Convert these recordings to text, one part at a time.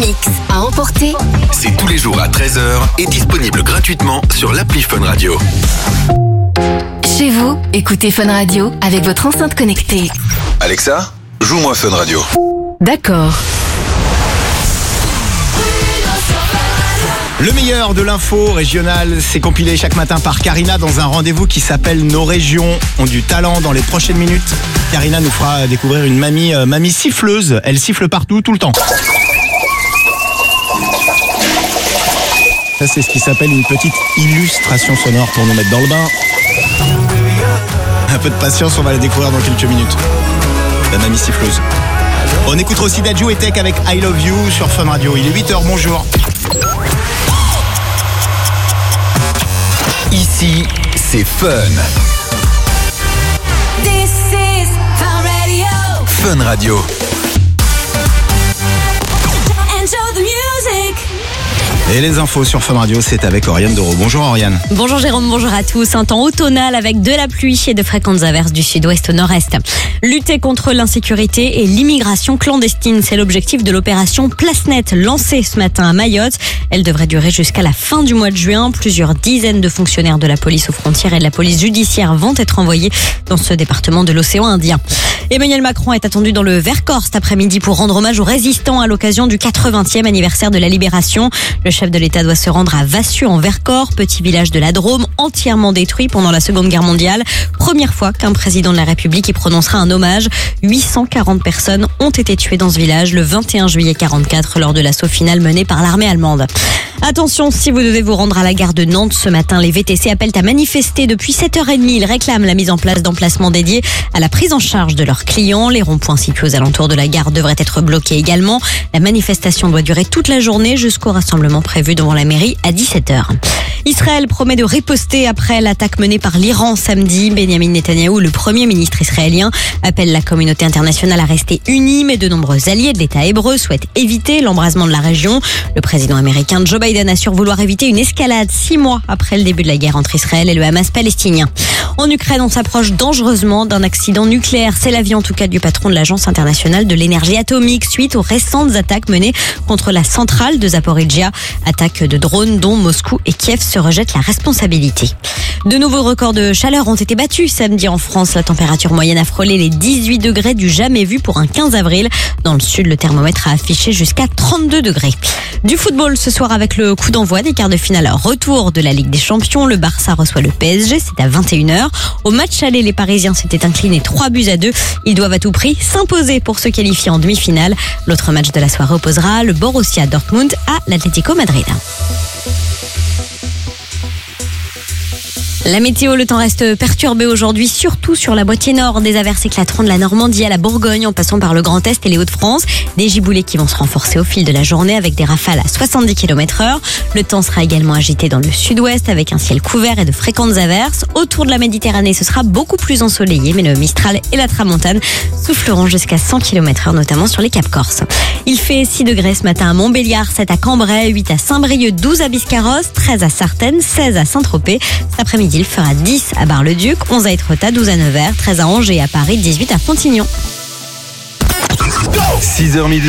mix à emporter. C'est tous les jours à 13h et disponible gratuitement sur l'appli Fun Radio. Chez vous, écoutez Fun Radio avec votre enceinte connectée. Alexa, joue-moi Fun Radio. D'accord. Le meilleur de l'info régionale, c'est compilé chaque matin par Karina dans un rendez-vous qui s'appelle Nos régions ont du talent. Dans les prochaines minutes, Karina nous fera découvrir une mamie siffleuse. Elle siffle partout, tout le temps. Ça, c'est ce qui s'appelle une petite illustration sonore pour nous mettre dans le bain. Un peu de patience, on va la découvrir dans quelques minutes. La mamie siffleuse. On écoutera aussi Dadju et Tech avec I Love You sur Fun Radio. Il est 8h, bonjour. Ici, c'est Fun. This is Fun Radio. Fun Radio. Enjoy the music. Et les infos sur Fun Radio, c'est avec Oriane Doro. Bonjour Oriane. Bonjour Jérôme, bonjour à tous. Un temps automnal avec de la pluie et de fréquentes averses du sud-ouest au nord-est. Lutter contre l'insécurité et l'immigration clandestine, c'est l'objectif de l'opération Place Nette lancée ce matin à Mayotte. Elle devrait durer jusqu'à la fin du mois de juin. Plusieurs dizaines de fonctionnaires de la police aux frontières et de la police judiciaire vont être envoyés dans ce département de l'océan Indien. Emmanuel Macron est attendu dans le Vercors cet après-midi pour rendre hommage aux résistants à l'occasion du 80e anniversaire de la Libération. Le chef de l'État doit se rendre à Vassieux en Vercors, petit village de la Drôme entièrement détruit pendant la Seconde Guerre mondiale. Première fois qu'un président de la République y prononcera un hommage. 840 personnes ont été tuées dans ce village le 21 juillet 44 lors de l'assaut final mené par l'armée allemande. Attention, si vous devez vous rendre à la gare de Nantes ce matin, les VTC appellent à manifester depuis 7h30. Ils réclament la mise en place d'emplacements dédiés à la prise en charge de leurs clients. Les ronds-points situés aux alentours de la gare devraient être bloqués également. La manifestation doit durer toute la journée jusqu'au rassemblement prévu devant la mairie à 17h. Israël promet de riposter après l'attaque menée par l'Iran samedi. Benjamin Netanyahou, le premier ministre israélien, appelle la communauté internationale à rester unie, mais de nombreux alliés de l'État hébreu souhaitent éviter l'embrasement de la région. Le président américain Joe Biden assure vouloir éviter une escalade 6 mois après le début de la guerre entre Israël et le Hamas palestinien. En Ukraine, on s'approche dangereusement d'un accident nucléaire. C'est l'avis en tout cas du patron de l'Agence internationale de l'énergie atomique suite aux récentes attaques menées contre la centrale de Zaporizhia. Attaques de drones dont Moscou et Kiev se rejettent la responsabilité. De nouveaux records de chaleur ont été battus samedi en France. La température moyenne a frôlé les 18 degrés du jamais vu pour un 15 avril. Dans le sud, le thermomètre a affiché jusqu'à 32 degrés. Du football ce soir avec le coup d'envoi des quarts de finale retour de la Ligue des Champions. Le Barça reçoit le PSG, c'est à 21h. Au match aller, les Parisiens s'étaient inclinés 3-2. Ils doivent à tout prix s'imposer pour se qualifier en demi-finale. L'autre match de la soirée opposera le Borussia Dortmund à l'Atlético Madrid. La météo, le temps reste perturbé aujourd'hui, surtout sur la moitié nord. Des averses éclateront de la Normandie à la Bourgogne en passant par le Grand Est et les Hauts-de-France. Des giboulées qui vont se renforcer au fil de la journée avec des rafales à 70 km/h. Le temps sera également agité dans le sud-ouest avec un ciel couvert et de fréquentes averses. Autour de la Méditerranée, ce sera beaucoup plus ensoleillé, mais le Mistral et la Tramontane souffleront jusqu'à 100 km/h, notamment sur les Caps Corse. Il fait 6 degrés ce matin à Montbéliard, 7 à Cambrai, 8 à Saint-Brieuc, 12 à Biscarrosse, 13 à Sartène, 16 à Saint-Tropez. Cet après-midi, il fera 10 à Bar-le-Duc, 11 à Étretat, 12 à Nevers, 13 à Angers, à Paris, 18 à Fontignon. 6h midi.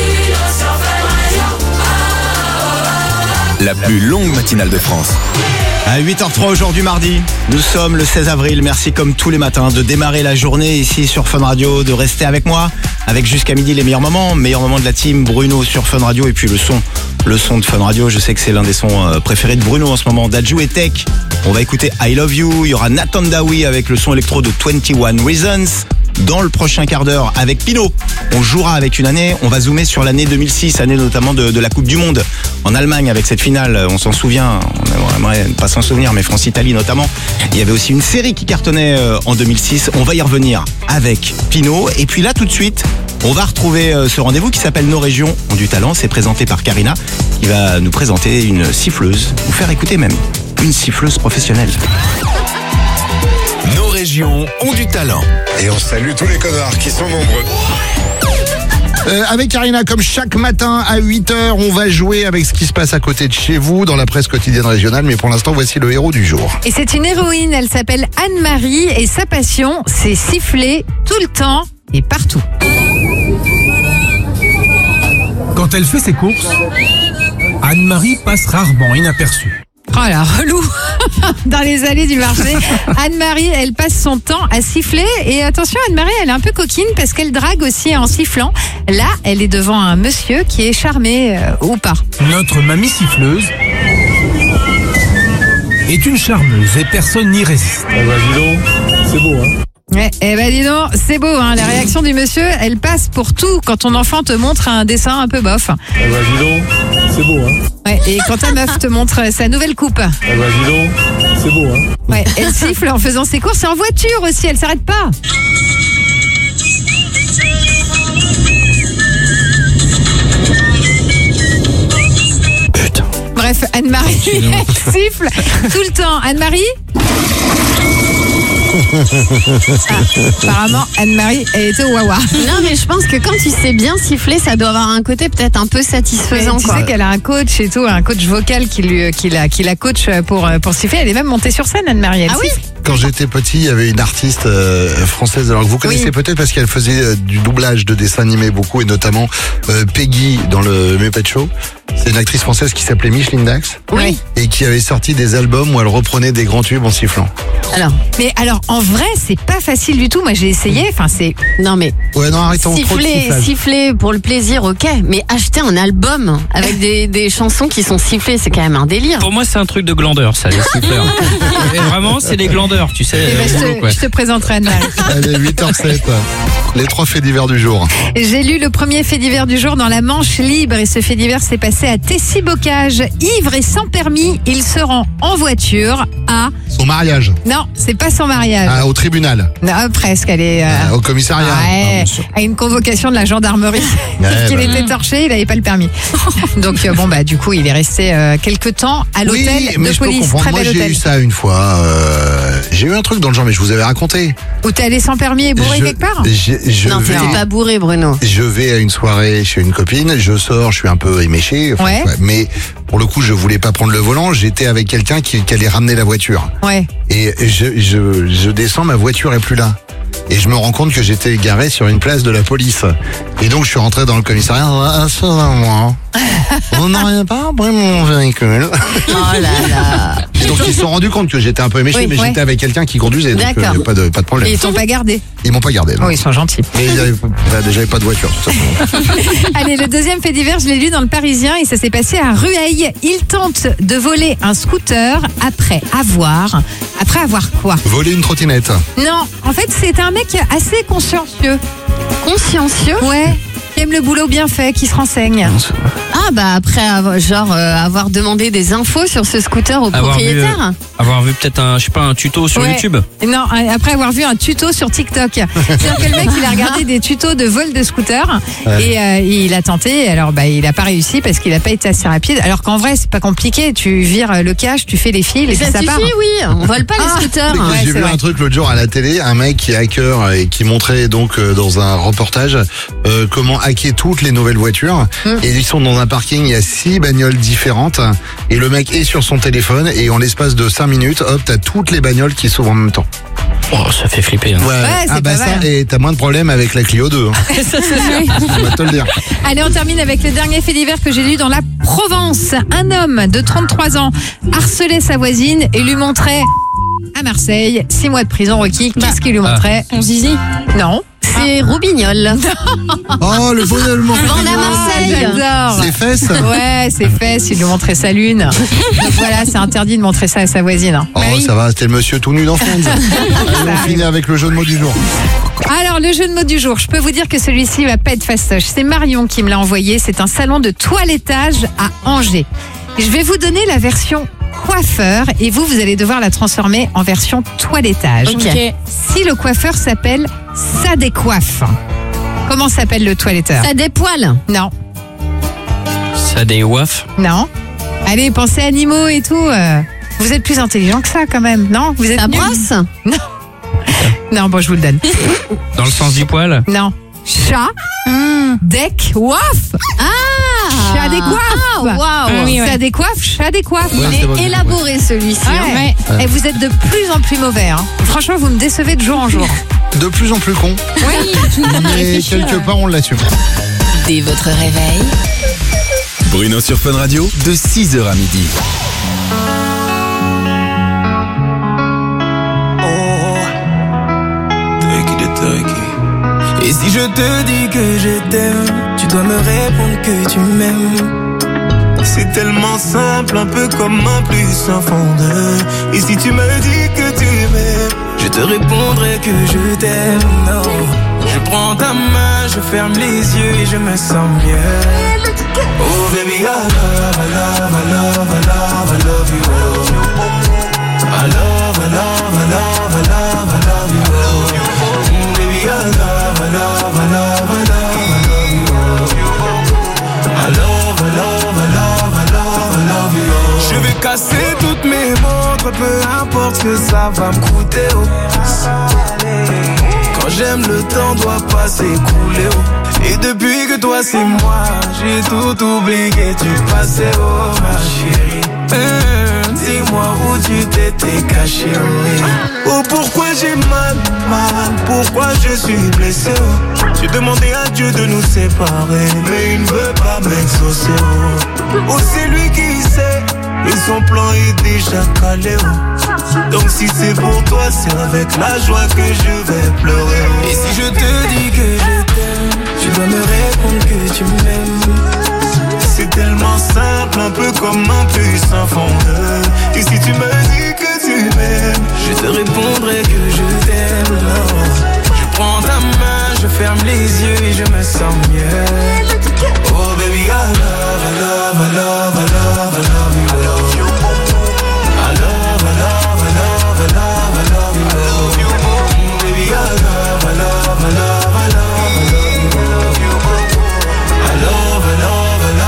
La plus longue matinale de France. À 8h03 aujourd'hui mardi, nous sommes le 16 avril. Merci comme tous les matins de démarrer la journée ici sur Fun Radio, de rester avec moi, avec jusqu'à midi les meilleurs moments de la team Bruno sur Fun Radio et puis le son de Fun Radio. Je sais que c'est l'un des sons préférés de Bruno en ce moment. Dadju et Tech. On va écouter I Love You. Il y aura Nathan Daoui avec le son électro de 21 Reasons. Dans le prochain quart d'heure, avec Pino, on jouera avec une année. On va zoomer sur l'année 2006, année notamment de la Coupe du Monde en Allemagne avec cette finale. On s'en souvient, on aimerait pas s'en souvenir, mais France-Italie notamment. Il y avait aussi une série qui cartonnait en 2006. On va y revenir avec Pino. Et puis là, tout de suite, on va retrouver ce rendez-vous qui s'appelle Nos régions ont du talent. C'est présenté par Karina qui va nous présenter une siffleuse, vous faire écouter même une siffleuse professionnelle. Nos régions ont du talent. Et on salue tous les connards qui sont nombreux. Avec Karina, comme chaque matin à 8h, on va jouer avec ce qui se passe à côté de chez vous dans la presse quotidienne régionale. Mais pour l'instant, voici le héros du jour. Et c'est une héroïne, elle s'appelle Anne-Marie et sa passion, c'est siffler tout le temps et partout. Quand Quand elle fait ses courses, Anne-Marie passe rarement inaperçue. Oh là, relou. Dans les allées du marché, Anne-Marie, elle passe son temps à siffler. Et attention, Anne-Marie, elle est un peu coquine parce qu'elle drague aussi en sifflant. Là, elle est devant un monsieur qui est charmé ou pas. Notre mamie siffleuse est une charmeuse et personne n'y résiste. Ah bah dis donc, c'est beau hein. Ouais, eh ben dis donc, c'est beau, hein. La réaction du monsieur, elle passe pour tout quand ton enfant te montre un dessin un peu bof. Ah bah dis donc, c'est beau hein. Ouais, et quand ta meuf te montre sa nouvelle coupe. Ah bah dis donc, c'est beau hein. Ouais, elle siffle en faisant ses courses et en voiture aussi, elle s'arrête pas. Putain. Bref, Anne-Marie, elle siffle tout le temps. Anne-Marie apparemment, Anne-Marie, elle était au Wawa. Non, mais je pense que quand tu sais bien siffler, ça doit avoir un côté peut-être un peu satisfaisant. Tu sais qu'elle a un coach et tout, un coach vocal qui la coach pour siffler. Elle est même montée sur scène, Anne-Marie. Ah oui. Quand j'étais petit, il y avait une artiste française, alors que vous connaissez peut-être parce qu'elle faisait du doublage de dessins animés beaucoup, et notamment Peggy dans le Muppet Show. C'est une actrice française qui s'appelait Micheline Dax. Oui. Et qui avait sorti des albums où elle reprenait des grands tubes en sifflant. Alors, en vrai, c'est pas facile du tout. Moi, j'ai essayé. Enfin, c'est. Non, mais. Ouais, non, arrêtons. Siffler pour le plaisir, ok. Mais acheter un album avec des chansons qui sont sifflées, c'est quand même un délire. Pour moi, c'est un truc de glandeur, ça, les siffleurs. Et vraiment, c'est des glandeurs, tu sais. Je te présenterai Anne-Marie. Allez, 8h07. Les 3 faits divers du jour. J'ai lu le premier fait divers du jour dans la Manche Libre et ce fait divers s'est passé à Tessy-Bocage. Ivre et sans permis, il se rend en voiture à... Son mariage. Non, c'est pas son mariage. Au tribunal. Non, presque, elle est... Au commissariat. Ouais, à une convocation de la gendarmerie. Parce qu'il était torché, il n'avait pas le permis. Donc du coup, il est resté quelques temps à l'hôtel de police. Très Moi, bel j'ai hôtel. eu ça une fois. J'ai eu un truc dans le genre, mais je vous avais raconté. Où t'es allé sans permis et bourré quelque part? Non, t'es pas bourré, Bruno. Je vais à une soirée chez une copine, je sors, je suis un peu éméché. Ouais. Mais pour le coup, je voulais pas prendre le volant, j'étais avec quelqu'un qui allait ramener la voiture. Ouais. Et je descends, ma voiture est plus là. Et je me rends compte que j'étais garé sur une place de la police. Et donc je suis rentré dans le commissariat. Moi, on n'aurait pas pris mon véhicule. Oh là là. Et donc ils se sont rendus compte que j'étais un peu éméché, mais j'étais avec quelqu'un qui conduisait. Donc pas de problème. Et ils t'ont pas gardé? Ils m'ont pas gardé. Non. Oh, ils sont gentils. Mais déjà, il n'y avait pas de voiture. De toute façon. Allez, le deuxième fait divers, je l'ai lu dans le Parisien et ça s'est passé à Rueil. Il tente de voler un scooter après avoir quoi? Voler une trottinette. Non, en fait, c'est un mec assez consciencieux. Consciencieux? Ouais. Qui aime le boulot bien fait, qui se renseigne. Ah bah après avoir demandé des infos sur ce scooter au propriétaire. Avoir vu peut-être un tuto sur YouTube. Non, après avoir vu un tuto sur TikTok. C'est-à-dire que le mec, il a regardé des tutos de vol de scooter et il a tenté. Alors il a pas réussi parce qu'il a pas été assez rapide. Alors qu'en vrai, c'est pas compliqué. Tu vires le cache, tu fais les fils et ça ça part. Oui, on vole pas les scooters. J'ai vu un truc l'autre jour à la télé, un mec qui est hacker et qui montrait donc dans un reportage comment hacker toutes les nouvelles voitures. Et ils sont dans un parking, il y a 6 bagnoles différentes et le mec est sur son téléphone et en l'espace de 5 minutes, hop, t'as toutes les bagnoles qui s'ouvrent en même temps. Oh, ça fait flipper. Hein. C'est pas ça, mal. et t'as moins de problèmes avec la Clio 2. Hein. Ça, c'est On va te le dire. Allez, on termine avec le dernier fait divers que j'ai lu dans la Provence. Un homme de 33 ans harcelait sa voisine et lui montrait à Marseille 6 mois de prison requis. Qu'est-ce qu'il lui montrait? Son zizi? Non. C'est Roubignol. Oh, le bon allemand. Vendre à Marseille. J'adore. Ses fesses? Ouais, ses fesses, il lui montrait sa lune. Donc voilà, c'est interdit de montrer ça à sa voisine. Oh, ça va, c'était le monsieur tout nu dans Friends. Allez, on finit avec le jeu de mots du jour. Alors, le jeu de mots du jour, je peux vous dire que celui-ci va pas être fastoche. C'est Marion qui me l'a envoyé. C'est un salon de toilettage à Angers. Je vais vous donner la version coiffeur et vous allez devoir la transformer en version toilettage. Ok. Si le coiffeur s'appelle Ça décoiffe, comment s'appelle le toiletteur? Ça dépoile? Non. Ça déwaf? Non. Allez, pensez animaux et tout. Vous êtes plus intelligent que ça quand même, non? Vous êtes Ça nuls. brosse? Non. Non, bon, je vous le donne. Dans le sens du poil? Non. Chat, deck, waf. Chat décoiffe. Ah, waouh. Oui, Ça décoiffe, chat décoiffe. Il est élaboré celui-ci. Ouais. Et vous êtes de plus en plus mauvais. Hein. Franchement, vous me décevez de jour en jour. De plus en plus con. Oui. Mais quelque part, on l'assume. Dès votre réveil, Bruno sur Fun Radio, de 6h à midi. Et si je te dis que je t'aime, tu dois me répondre que tu m'aimes. C'est tellement simple, un peu comme un plus un fondeur. Et si tu me dis que tu m'aimes, je te répondrai que je t'aime. Non. Je prends ta main, je ferme les yeux et je me sens mieux. Oh baby, I love, I love, I love, I love, I love you. I love, I love, I love, I love, I love you. Baby, I love, I love, I love, I love, I love you. I love, I love, I love, I love, I love you. Je vais casser toutes mes montres, peu importe ce que ça va me coûter. Oh. Quand j'aime, le temps doit pas s'écouler. Oh. Et depuis que toi c'est moi, j'ai tout oublié, tu passais, oh ma chérie. Dis-moi où tu t'étais caché, oui. Oh pourquoi j'ai mal, pourquoi je suis blessé, oh. J'ai demandé à Dieu de nous séparer, mais il ne veut pas m'exaucer, oh. Oh c'est lui qui sait, et son plan est déjà calé, oh. Donc si c'est pour toi, c'est avec la joie que je vais pleurer, oh. Et si je te dis que je t'aime, tu dois me répondre que tu m'aimes. C'est tellement simple, un peu comme un puissant fondeur. Et si tu me dis que tu m'aimes, je te répondrai que je t'aime. Je prends ta main, je ferme les yeux et je me sens mieux. Oh baby, I love, I love, I love, I love, I love you. I love you. I love, I love, I love, I love, I love you. Baby, I love, I love, I love, I love, I love you. I love, I love.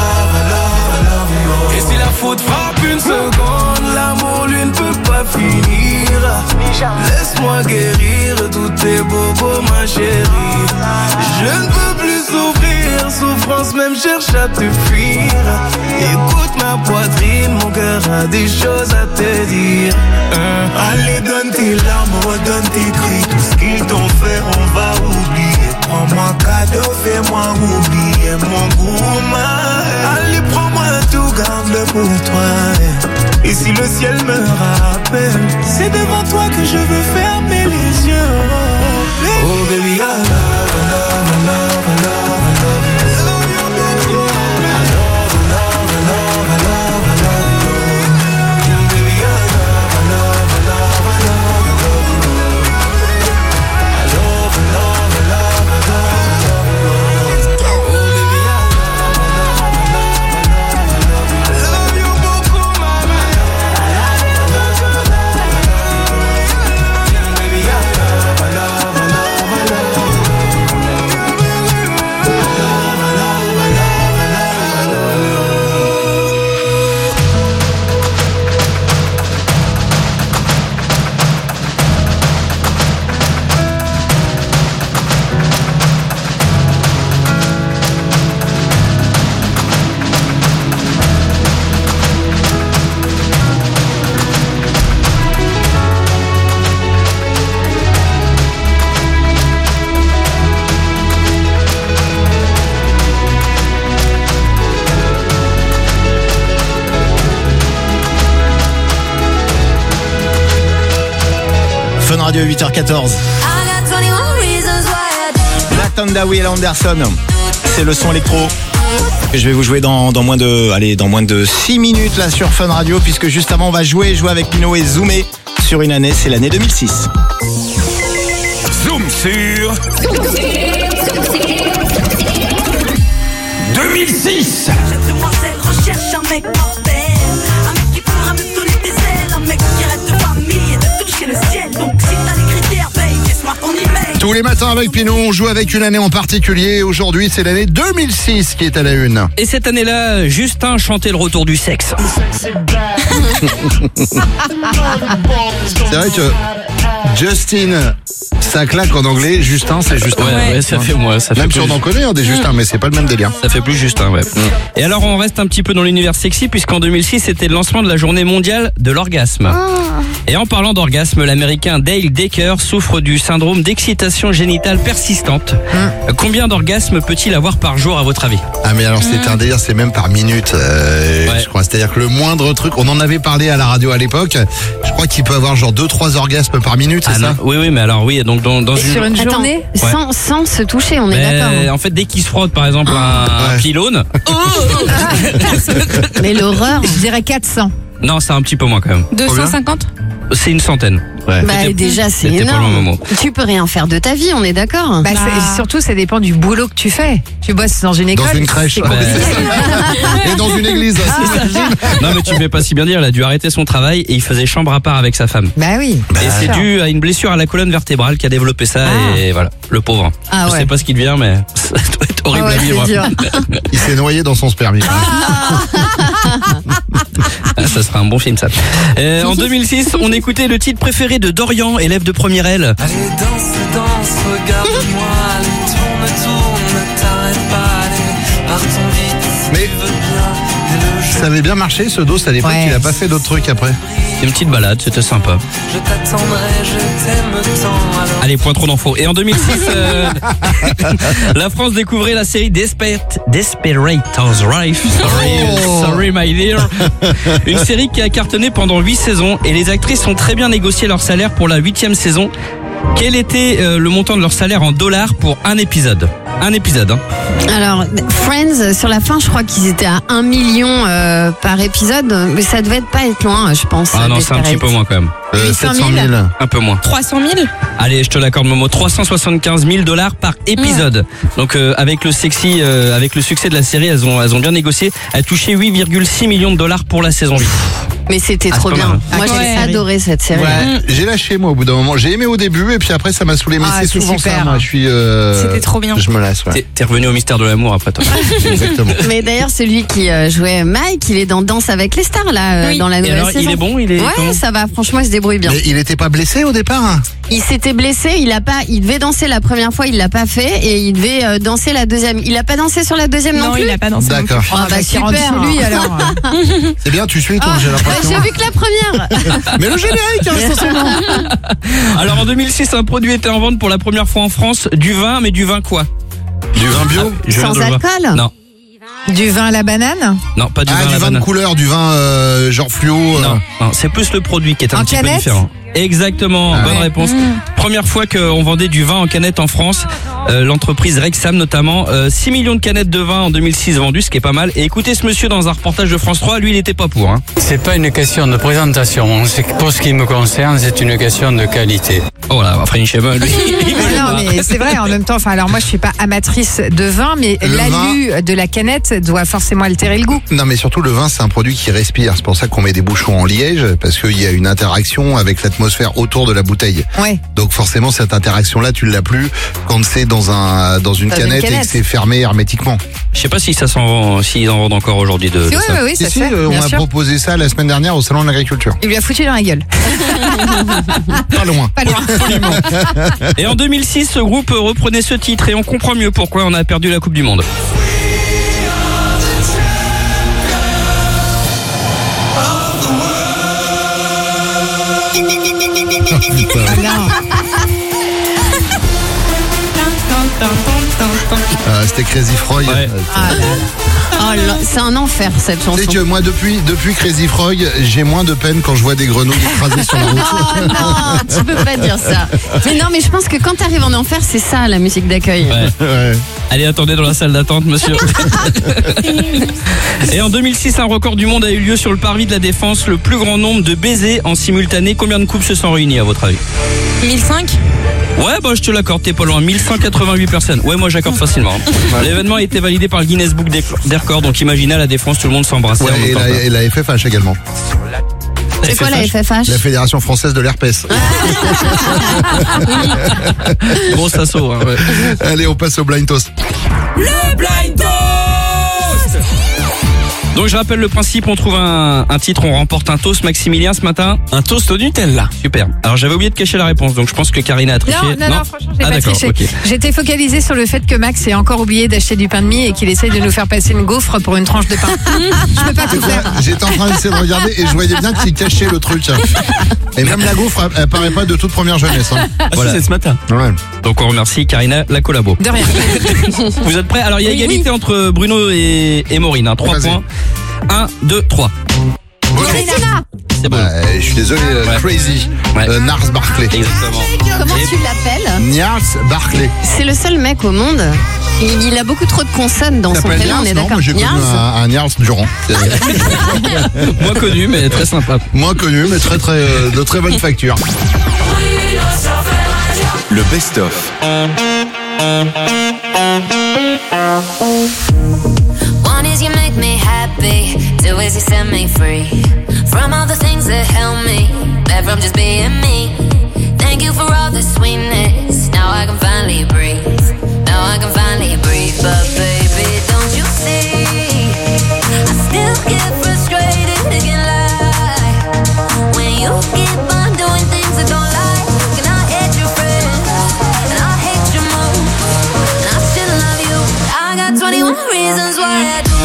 Et si la faute frappe une seconde, l'amour lui ne peut pas finir. Laisse-moi guérir tous tes bobos, ma chérie. Je ne peux plus souffrir, souffrance même cherche à te fuir. Écoute ma poitrine, mon cœur a des choses à te dire. Allez donne tes larmes, donne tes cris. Tout ce qu'ils t'ont fait on va oublier. Prends-moi cadeau, fais-moi oublier mon goût. Allez prends-moi tout, garde-le pour toi. Et si le ciel me rappelle, c'est devant toi que je veux fermer les yeux. Oh baby, I love, I love, I love, I love, I love you. I love, I love, I love, I love, I love you. Baby, I love, I love, I love, I love, I love you. I love, I love, I love, I love, I love you. Oh baby, I love, I love, I love, I love, I love you beaucoup, mama. I love, I love, I love, I love you. Baby, I love, I love, I love, I love you. Fun Radio 8h14. Black Tondawi et Anderson. C'est le son électro que je vais vous jouer dans moins de 6 minutes là sur Fun Radio, puisque juste avant on va jouer avec Pino et zoomer sur une année, c'est l'année 2006. Zoom sur 2006. Cette demoiselle recherche un mec mortel, un mec qui pourra me donner des ailes, un mec qui rêve de famille et de toucher le ciel. Donc si t'as les critères, babe, laisse-moi ton email. Tous les matins avec Pinot, on joue avec une année en particulier. Aujourd'hui, c'est l'année 2006 qui est à la une. Et cette année-là, Justin chantait le retour du sexe. C'est vrai que Justin, ça claque en anglais. Justin, c'est Justin. Ouais, ça fait moi. Ça même fait si on en connaît des Justins, mais c'est pas le même délire. Ça fait plus Justin, ouais. Et alors, on reste un petit peu dans l'univers sexy, puisqu'en 2006, c'était le lancement de la journée mondiale de l'orgasme. Et en parlant d'orgasme, l'américain Dale Decker souffre du syndrome d'excitation stimulation génitale persistante. Combien d'orgasmes peut-il avoir par jour à votre avis? Ah mais alors c'est un délire, c'est même par minute, je crois. C'est-à-dire que le moindre truc, on en avait parlé à la radio à l'époque, je crois qu'il peut avoir genre 2-3 orgasmes par minute, c'est ça? Non. Oui, mais alors oui, donc dans Sur une journée sans se toucher, on est d'accord. En fait, dès qu'il se frotte par exemple un pylône, Mais l'horreur. Je dirais 400. non, c'est un petit peu moins quand même. 250? C'est une centaine. Bah, déjà, c'est c'était pas le énorme. moment. Tu peux rien faire de ta vie, on est d'accord. Surtout, ça dépend du boulot que tu fais. Tu bosses dans une école. Dans une crèche. c'est compliqué. Et dans une église. Non, mais tu fais pas si bien dire, il a dû arrêter son travail et il faisait chambre à part avec sa femme. Bah oui. Et c'est dû à une blessure à la colonne vertébrale qui a développé ça et voilà, le pauvre. Ah Je ouais. sais pas ce qu'il devient, mais ça doit être horrible à vivre. c'est dur. Il s'est noyé dans son spermie. Ça sera un bon film ça. En 2006, on écoutait le titre préféré de Dorian, élève de première L. Allez, danse, regarde-moi. Allez, tourne, ne t'arrête pas. Allez, partons vite si Mais- tu veux bien. Et le jeu, Ça avait bien marché ce dos à l'époque, Ouais. il a pas fait d'autres trucs après. Une petite balade, c'était sympa. je t'attendrai, je t'aime tant. Alors, Allez, point trop d'infos. Et en 2006, la France découvrait la série Desperados Life. Sorry my dear. Une série qui a cartonné pendant 8 saisons et les actrices ont très bien négocié leur salaire pour la 8e saison. Quel était le montant de leur salaire en dollars pour un épisode? Un épisode, hein. Alors, Friends, sur la fin, je crois qu'ils étaient à 1 million par épisode, mais ça devait pas être loin, je pense. Ah non, c'est un petit peu moins quand même. 800 000. 700 000. Un peu moins. 300 000? Allez, je te l'accorde, Momo. 375 000 $ par épisode. Donc, avec le succès de la série, elles ont bien négocié. Elles touchaient 8,6 millions de dollars pour la saison 8. Mais c'était Ah, trop c'est pas bien. mal. Moi, Ouais. j'ai adoré cette série. Ouais. J'ai lâché moi au bout d'un moment. J'ai aimé au début et puis après ça m'a saoulé. Mais Ah, c'est c'est souvent super. ça. Moi, je suis. C'était trop bien. Je me lasse. Ouais. T'es revenu au mystère de l'amour après toi. Exactement. Mais d'ailleurs, celui qui jouait Mike, il est dans Danse avec les stars, là, Oui. dans la Et nouvelle alors, saison. il est bon, il est. Ouais, comment ça va. Franchement, il se débrouille bien. Mais il était pas blessé au départ, hein? Il s'était blessé, il devait danser la première fois, il l'a pas fait, et il devait danser la deuxième. Il a pas dansé sur la deuxième non, plus? il a pas dansé. D'accord. Ah bah Qui rentre super. sous lui alors. C'est bien, tu suis toi, j'ai Bah, l'impression. j'ai vu que la première. Mais le générique, hein, c'est son nom. Alors en 2006, un produit était en vente pour la première fois en France. Du vin, mais du vin quoi? Du vin bio. Je viens Sans de le voir. alcool? Non, Du vin à la banane. non, pas du vin Ah, à du la vin de banane. couleur, du vin genre fluo. Non, c'est plus le produit qui est un En petit peu canette différent. Exactement, Ah bonne ouais. réponse. Première fois qu'on vendait du vin en canette en France, l'entreprise Rexam notamment, 6 millions de canettes de vin en 2006 vendues, ce qui est pas mal. Et écoutez ce monsieur dans un reportage de France 3, lui il était pas pour. Hein. C'est pas une question de présentation. Pour ce qui me concerne, c'est une question de qualité. Oh là, French Cheval, lui. Non, mais c'est vrai, en même temps, enfin, alors moi je suis pas amatrice de vin, mais Le l'alu de la canette doit forcément altérer le goût. Non, mais surtout le vin, c'est un produit qui respire. C'est pour ça qu'on met des bouchons en liège, parce qu'il y a une interaction avec l'atmosphère autour de la bouteille. Ouais. Donc forcément, cette interaction-là, tu l'as plus quand c'est dans une canette et que c'est fermé hermétiquement. Je sais pas si ça s'en vend, s'ils en vendent encore aujourd'hui de Oui, ça. oui, oui, ça Si, se fait, on bien a sûr. proposé ça la semaine dernière au Salon de l'Agriculture. Il lui a foutu dans la gueule. Pas loin. Pas loin. Et en 2006, ce groupe reprenait ce titre et on comprend mieux pourquoi on a perdu la Coupe du Monde. C'était Crazy Frog. Ouais. Ah là là. Oh là, c'est un enfer cette Tu chanson. sais que moi, depuis Crazy Frog, j'ai moins de peine quand je vois des grenouilles écrasées sur la route. Oh non, tu peux pas dire ça. Mais non, mais je pense que quand t'arrives en enfer, c'est ça la musique d'accueil. Ouais. Allez, attendez dans la salle d'attente, monsieur. Et en 2006, un record du monde a eu lieu sur le parvis de la Défense. Le plus grand nombre de baisers en simultané. Combien de couples se sont réunis à votre avis? 1005? Ouais, bah je te l'accorde, t'es pas loin. 1188 personnes. Ouais, moi j'accorde facilement. L'événement a été validé par le Guinness Book des records. Donc imaginez à la Défense, tout le monde s'embrassait. Ouais, en même temps. et la FFH également. C'est quoi la FFH? La Fédération Française de l'Herpès. Gros assaut, hein, ouais. Allez, on passe au blind toast. le blind toast. Donc je rappelle le principe, on trouve un titre, on remporte un toast. Maximilien, ce matin, Un toast au Nutella. super. Alors j'avais oublié de cacher la réponse, donc je pense que Karina a triché. Non, franchement, j'ai pas d'accord, triché. ok. J'étais focalisée sur le fait que Max ait encore oublié d'acheter du pain de mie et qu'il essaye de nous faire passer une gaufre pour une tranche de pain. Je peux pas tout faire. J'étais en train d'essayer de regarder et je voyais bien qu'il cachait le truc. Et même la gaufre, elle paraît pas de toute première jeunesse. Hein. Voilà. C'est ce matin. Ouais. Donc on remercie Karina, la collabo. De rien. Vous êtes prêts? Alors il y a égalité entre Bruno et Maureen, 3 Vas-y. points. 1, 2, 3. Christina. C'est bon. Je suis désolé, Ouais. Crazy. Ouais. Nars Barclay. Exactement. Comment Et- tu l'appelles? Nars Barclay. C'est le seul mec au monde. Il a beaucoup trop de consonnes dans son T'appelles prénom, on Nars, est non? d'accord. Moi j'ai connu Niars un Nars Durand. Moins connu, mais très sympa. Moins connu, mais très de très bonne facture. Le best-of. One is you make me happy, two is you set me free from all the things that help me, back from just being me. Thank you for all the sweetness, now I can finally breathe, now I can finally breathe. But baby, don't you see, I still get frustrated, again lie, when you keep on doing things I don't like, and I hate your friends, and I hate your moves, and I still love you. I got 21 reasons why I do.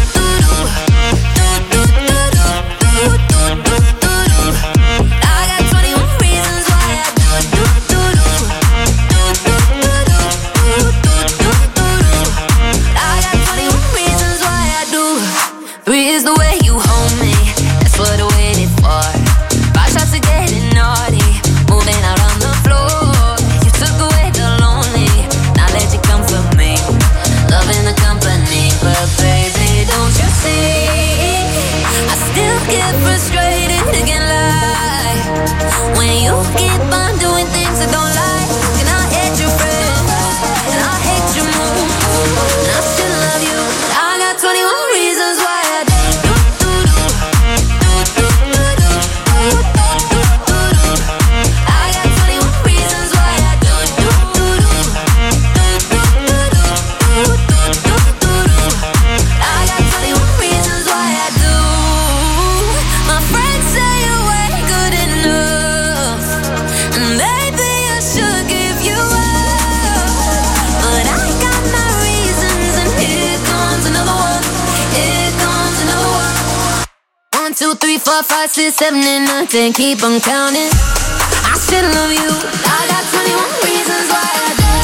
Two, three, four, five, six, seven, and 9, 10. Keep on counting. I still love you. I got 21 reasons why I do.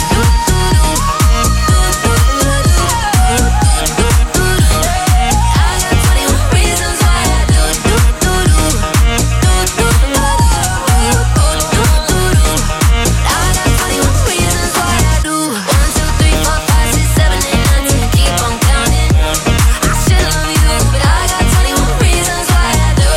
I got 21 reasons why I do. I got 21 reasons why I do. 1, 2, 3, 4, 5, 6, 7, and 9, 10. Keep on counting. I still love you, but I got 21 reasons why I do.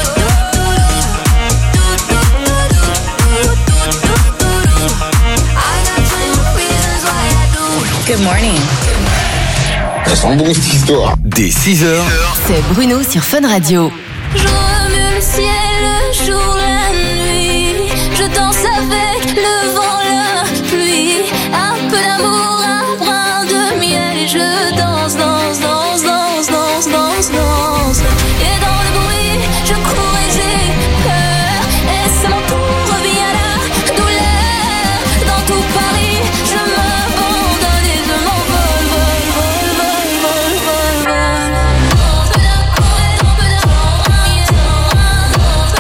I got 21 reasons why I do. Good morning. Ça sent bon cette histoire. Dès 6h. C'est Bruno sur Fun Radio. Je remue le ciel, le jour, la nuit. Je danse avec le vent, la pluie. Un peu d'amour, un brin de miel. Et je danse, danse, danse, danse, danse, danse, danse. Et dans le bruit, je cours et j'ai peur. Et c'est mon tour, revient la douleur. Dans tout Paris, je m'abandonne et je m'envole, vol, vol, vol, vol, vol, vol.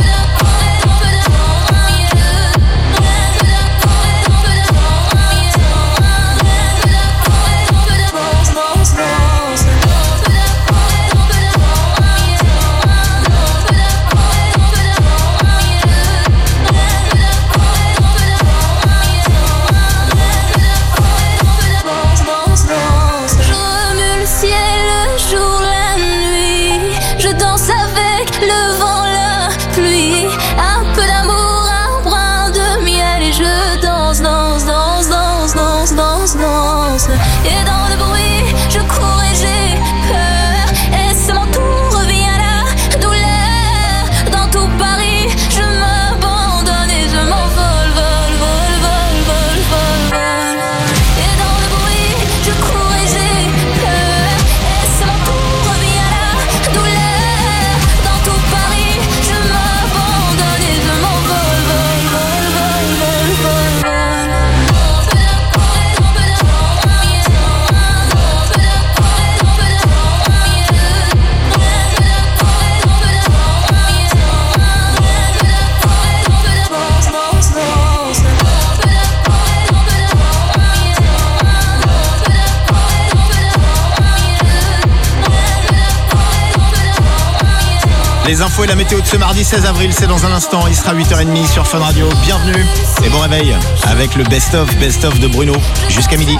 Les infos et la météo de ce mardi 16 avril, c'est dans un instant. Il sera 8h30 sur Fun Radio. Bienvenue et bon réveil avec le best-of de Bruno jusqu'à midi.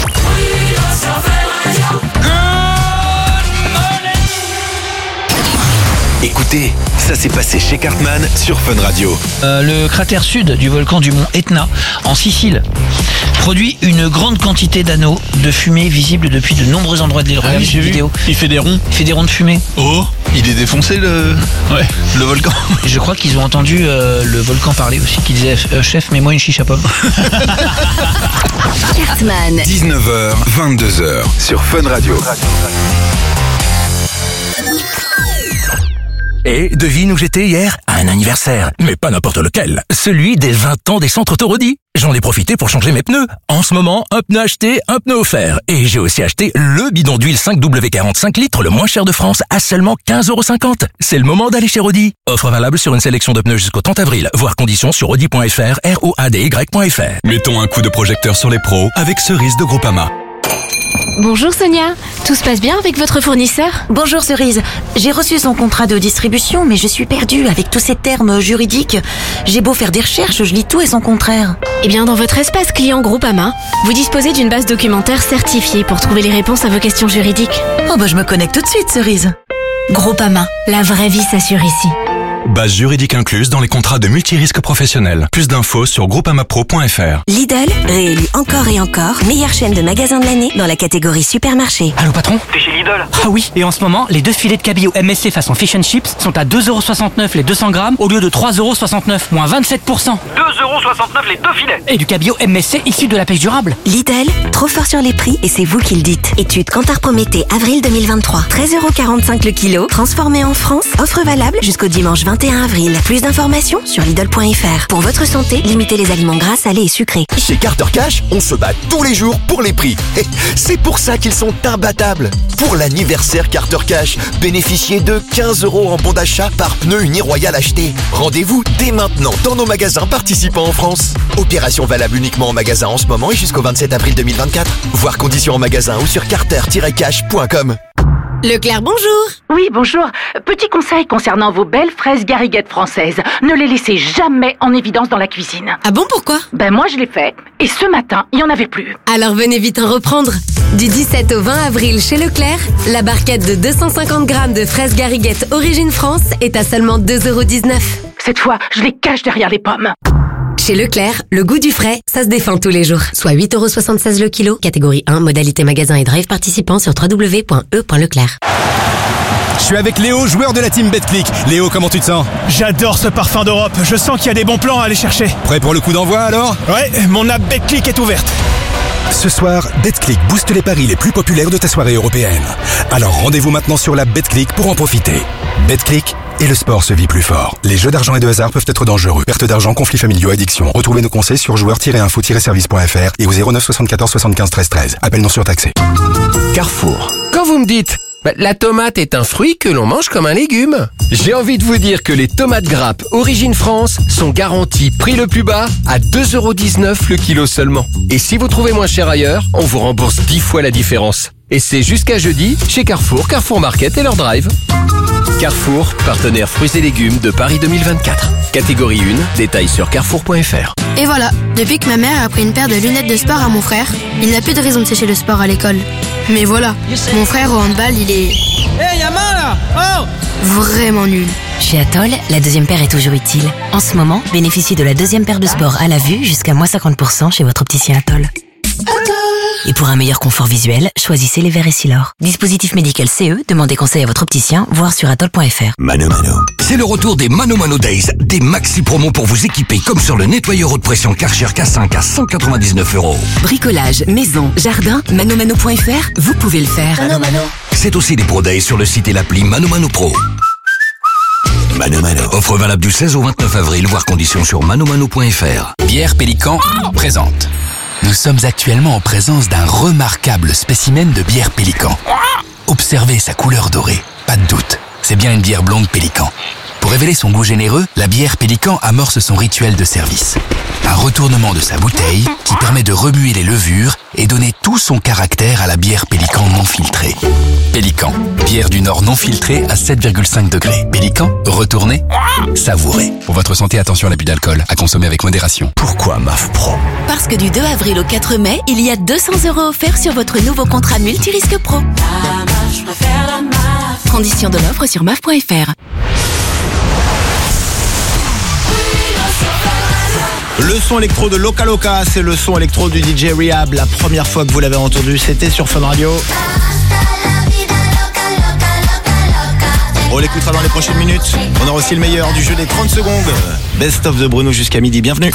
Écoutez, ça s'est passé chez Cartman sur Fun Radio. Le cratère sud du volcan du mont Etna, en Sicile, produit une grande quantité d'anneaux de fumée visibles depuis de nombreux endroits de l'île. Regardez cette vidéo. Il fait des ronds. Il fait des ronds de fumée. Oh, il est défoncé le volcan. Je crois qu'ils ont entendu le volcan parler aussi, qui disait chef, mets-moi une chicha pomme. Cartman. 19h, 22h sur Fun Radio. Et devine où j'étais hier? À un anniversaire. Mais pas n'importe lequel. Celui des 20 ans des centres Autorodi. J'en ai profité pour changer mes pneus. En ce moment, un pneu acheté, un pneu offert. Et j'ai aussi acheté le bidon d'huile 5W40 5 litres le moins cher de France à seulement 15,50 €. C'est le moment d'aller chez Audi. Offre valable sur une sélection de pneus jusqu'au 30 avril. Voir conditions sur audi.fr, ROADY.fr. Mettons un coup de projecteur sur les pros avec Cerise de Groupama. Bonjour Sonia, tout se passe bien avec votre fournisseur? Bonjour Cerise, j'ai reçu son contrat de distribution mais je suis perdue avec tous ces termes juridiques. J'ai beau faire des recherches, je lis tout et son contraire. Eh bien dans votre espace client Groupama, vous disposez d'une base documentaire certifiée pour trouver les réponses à vos questions juridiques. Oh bah je me connecte tout de suite Cerise. Groupama, la vraie vie s'assure ici. Base juridique incluse dans les contrats de multirisque professionnels. Plus d'infos sur groupamapro.fr. Lidl, réélu encore et encore, meilleure chaîne de magasins de l'année dans la catégorie supermarché. Allô patron? T'es chez Lidl? Ah oui, et en ce moment, les 2 filets de cabillaud MSC façon fish and chips sont à 2,69 € les 200 grammes au lieu de 3,69 €, moins 27%. 2,69 € les 2 filets. Et du cabillaud MSC issu de la pêche durable. Lidl, trop fort sur les prix et c'est vous qui le dites. Étude Kantar Prométhée, avril 2023. 13,45 € le kilo, transformé en France. Offre valable jusqu'au dimanche 21 avril. Plus d'informations sur Lidl.fr. Pour votre santé, limitez les aliments gras, salés et sucrés. Chez Carter Cash, on se bat tous les jours pour les prix. Et c'est pour ça qu'ils sont imbattables. Pour l'anniversaire Carter Cash, bénéficiez de 15 € en bon d'achat par pneu Uniroyal acheté. Rendez-vous dès maintenant dans nos magasins participants en France. Opération valable uniquement en magasin en ce moment et jusqu'au 27 avril 2024. Voir conditions en magasin ou sur carter-cash.com. Leclerc, bonjour. Oui, bonjour. Petit conseil concernant vos belles fraises gariguettes françaises. Ne les laissez jamais en évidence dans la cuisine. Ah bon, pourquoi? Ben moi je l'ai fait. Et ce matin, il n'y en avait plus. Alors venez vite en reprendre. Du 17 au 20 avril chez Leclerc, la barquette de 250 grammes de fraises gariguettes Origine France est à seulement 2,19 €. Cette fois, je les cache derrière les pommes. Chez Leclerc, le goût du frais, ça se défend tous les jours. Soit 8,76 € le kilo, catégorie 1, modalité magasin et drive participant sur www.e.leclerc. Je suis avec Léo, joueur de la team BetClick. Léo, comment tu te sens? J'adore ce parfum d'Europe. Je sens qu'il y a des bons plans à aller chercher. Prêt pour le coup d'envoi alors? Ouais, mon app BetClick est ouverte. Ce soir, BetClick booste les paris les plus populaires de ta soirée européenne. Alors rendez-vous maintenant sur la BetClick pour en profiter. BetClick, et le sport se vit plus fort. Les jeux d'argent et de hasard peuvent être dangereux. Perte d'argent, conflits familiaux, addiction. Retrouvez nos conseils sur joueurs-info-service.fr et au 09 74 75 13 13. Appel non surtaxé. Carrefour. Quand vous me dites la tomate est un fruit que l'on mange comme un légume, j'ai envie de vous dire que les tomates grappes Origine France sont garanties prix le plus bas à 2,19 € le kilo seulement. Et si vous trouvez moins cher ailleurs, on vous rembourse 10 fois la différence. Et c'est jusqu'à jeudi chez Carrefour, Carrefour Market et leur drive. Carrefour, partenaire fruits et légumes de Paris 2024. Catégorie 1, détails sur carrefour.fr. Et voilà, depuis que ma mère a pris une paire de lunettes de sport à mon frère, il n'a plus de raison de sécher le sport à l'école. Mais voilà, mon frère au handball, il est... Hey, y'a main là! Oh! Vraiment nul. Chez Atoll, la deuxième paire est toujours utile. En ce moment, bénéficiez de la deuxième paire de sport à la vue jusqu'à moins 50% chez votre opticien Atoll. Et pour un meilleur confort visuel, choisissez les verres Essilor. Dispositif médical CE, demandez conseil à votre opticien, voire sur atoll.fr. Mano Mano. C'est le retour des Mano Mano Days. Des maxi promos pour vous équiper, comme sur le nettoyeur haute pression Karcher K5 à 199 €. Bricolage, maison, jardin, manomano.fr, vous pouvez le faire. Mano Mano. C'est aussi des Pro Days sur le site et l'appli Mano Mano Pro. Mano Mano. Offre valable du 16 au 29 avril, voir conditions sur manomano.fr. Bière Pélican présente. Nous sommes actuellement en présence d'un remarquable spécimen de bière Pélican. Observez sa couleur dorée, pas de doute, c'est bien une bière blonde Pélican. Pour révéler son goût généreux, la bière Pélican amorce son rituel de service. Un retournement de sa bouteille qui permet de remuer les levures et donner tout son caractère à la bière Pélican non filtrée. Pélican, bière du Nord non filtrée à 7,5 degrés. Pélican, retournez, savourez. Pour votre santé, attention à l'abus d'alcool, à consommer avec modération. Pourquoi MAF Pro? Parce que du 2 avril au 4 mai, il y a 200 € offerts sur votre nouveau contrat multirisque pro. Conditions de l'offre sur maf.fr. Le son électro de Loca Loca, c'est le son électro du DJ Rehab. La première fois que vous l'avez entendu, c'était sur Fun Radio. On l'écoutera dans les prochaines minutes. On aura aussi le meilleur du jeu des 30 secondes. Best of de Bruno jusqu'à midi. Bienvenue.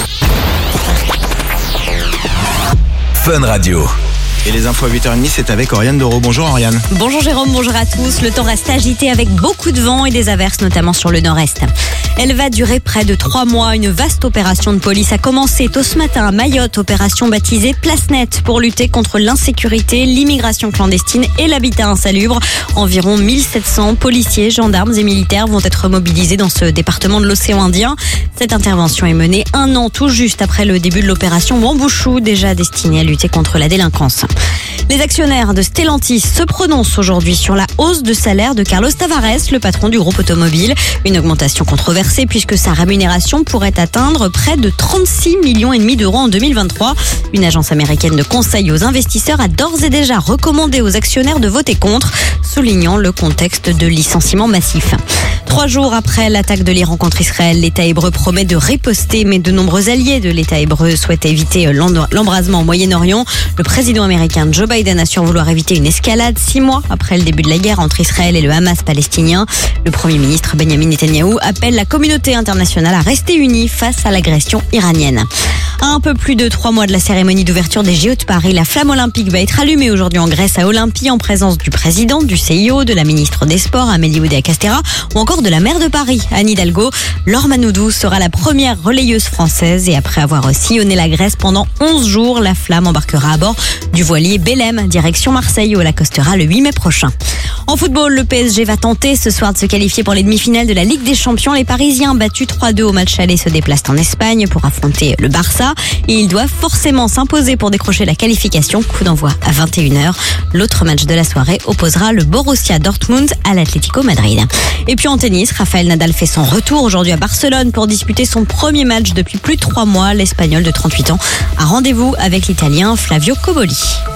Fun Radio. Et les infos à 8h30, c'est avec Oriane Doro. Bonjour Oriane. Bonjour Jérôme, bonjour à tous. Le temps reste agité avec beaucoup de vent et des averses, notamment sur le nord-est. Elle va durer près de 3 mois. Une vaste opération de police a commencé tôt ce matin à Mayotte, opération baptisée Place Nette pour lutter contre l'insécurité, l'immigration clandestine et l'habitat insalubre. Environ 1700 policiers, gendarmes et militaires vont être mobilisés dans ce département de l'océan Indien. Cette intervention est menée 1 an tout juste après le début de l'opération Bambouchou, déjà destinée à lutter contre la délinquance. Les actionnaires de Stellantis se prononcent aujourd'hui sur la hausse de salaire de Carlos Tavares, le patron du groupe automobile. Une augmentation controversée puisque sa rémunération pourrait atteindre près de 36,5 millions d'euros en 2023. Une agence américaine de conseil aux investisseurs a d'ores et déjà recommandé aux actionnaires de voter contre, soulignant le contexte de licenciements massifs. 3 jours après l'attaque de l'Iran contre Israël, l'État hébreu promet de riposter, mais de nombreux alliés de l'État hébreu souhaitent éviter l'embrasement au Moyen-Orient. Le président américain Joe Biden assure vouloir éviter une escalade 6 mois après le début de la guerre entre Israël et le Hamas palestinien. Le Premier ministre Benjamin Netanyahou appelle la communauté internationale à rester unie face à l'agression iranienne. À un peu plus de 3 mois de la cérémonie d'ouverture des JO de Paris, la flamme olympique va être allumée aujourd'hui en Grèce à Olympie en présence du président, du CIO, de la ministre des Sports Amélie Oudéa-Castéra ou encore de la maire de Paris, Anne Hidalgo. Laure Manodou sera la première relayeuse française et après avoir sillonné la Grèce pendant 11 jours, la flamme embarquera à bord du voilier Belém, direction Marseille où elle accostera le 8 mai prochain. En football, le PSG va tenter ce soir de se qualifier pour les demi-finales de la Ligue des Champions. Les Parisiens, battus 3-2 au match aller, se déplacent en Espagne pour affronter le Barça. Et ils doivent forcément s'imposer pour décrocher la qualification. Coup d'envoi à 21h. L'autre match de la soirée opposera le Borussia Dortmund à l'Atlético Madrid. Et puis en tennis, Rafael Nadal fait son retour aujourd'hui à Barcelone pour disputer son premier match depuis plus de 3 mois. L'Espagnol de 38 ans a rendez-vous avec l'Italien Flavio Cobolli.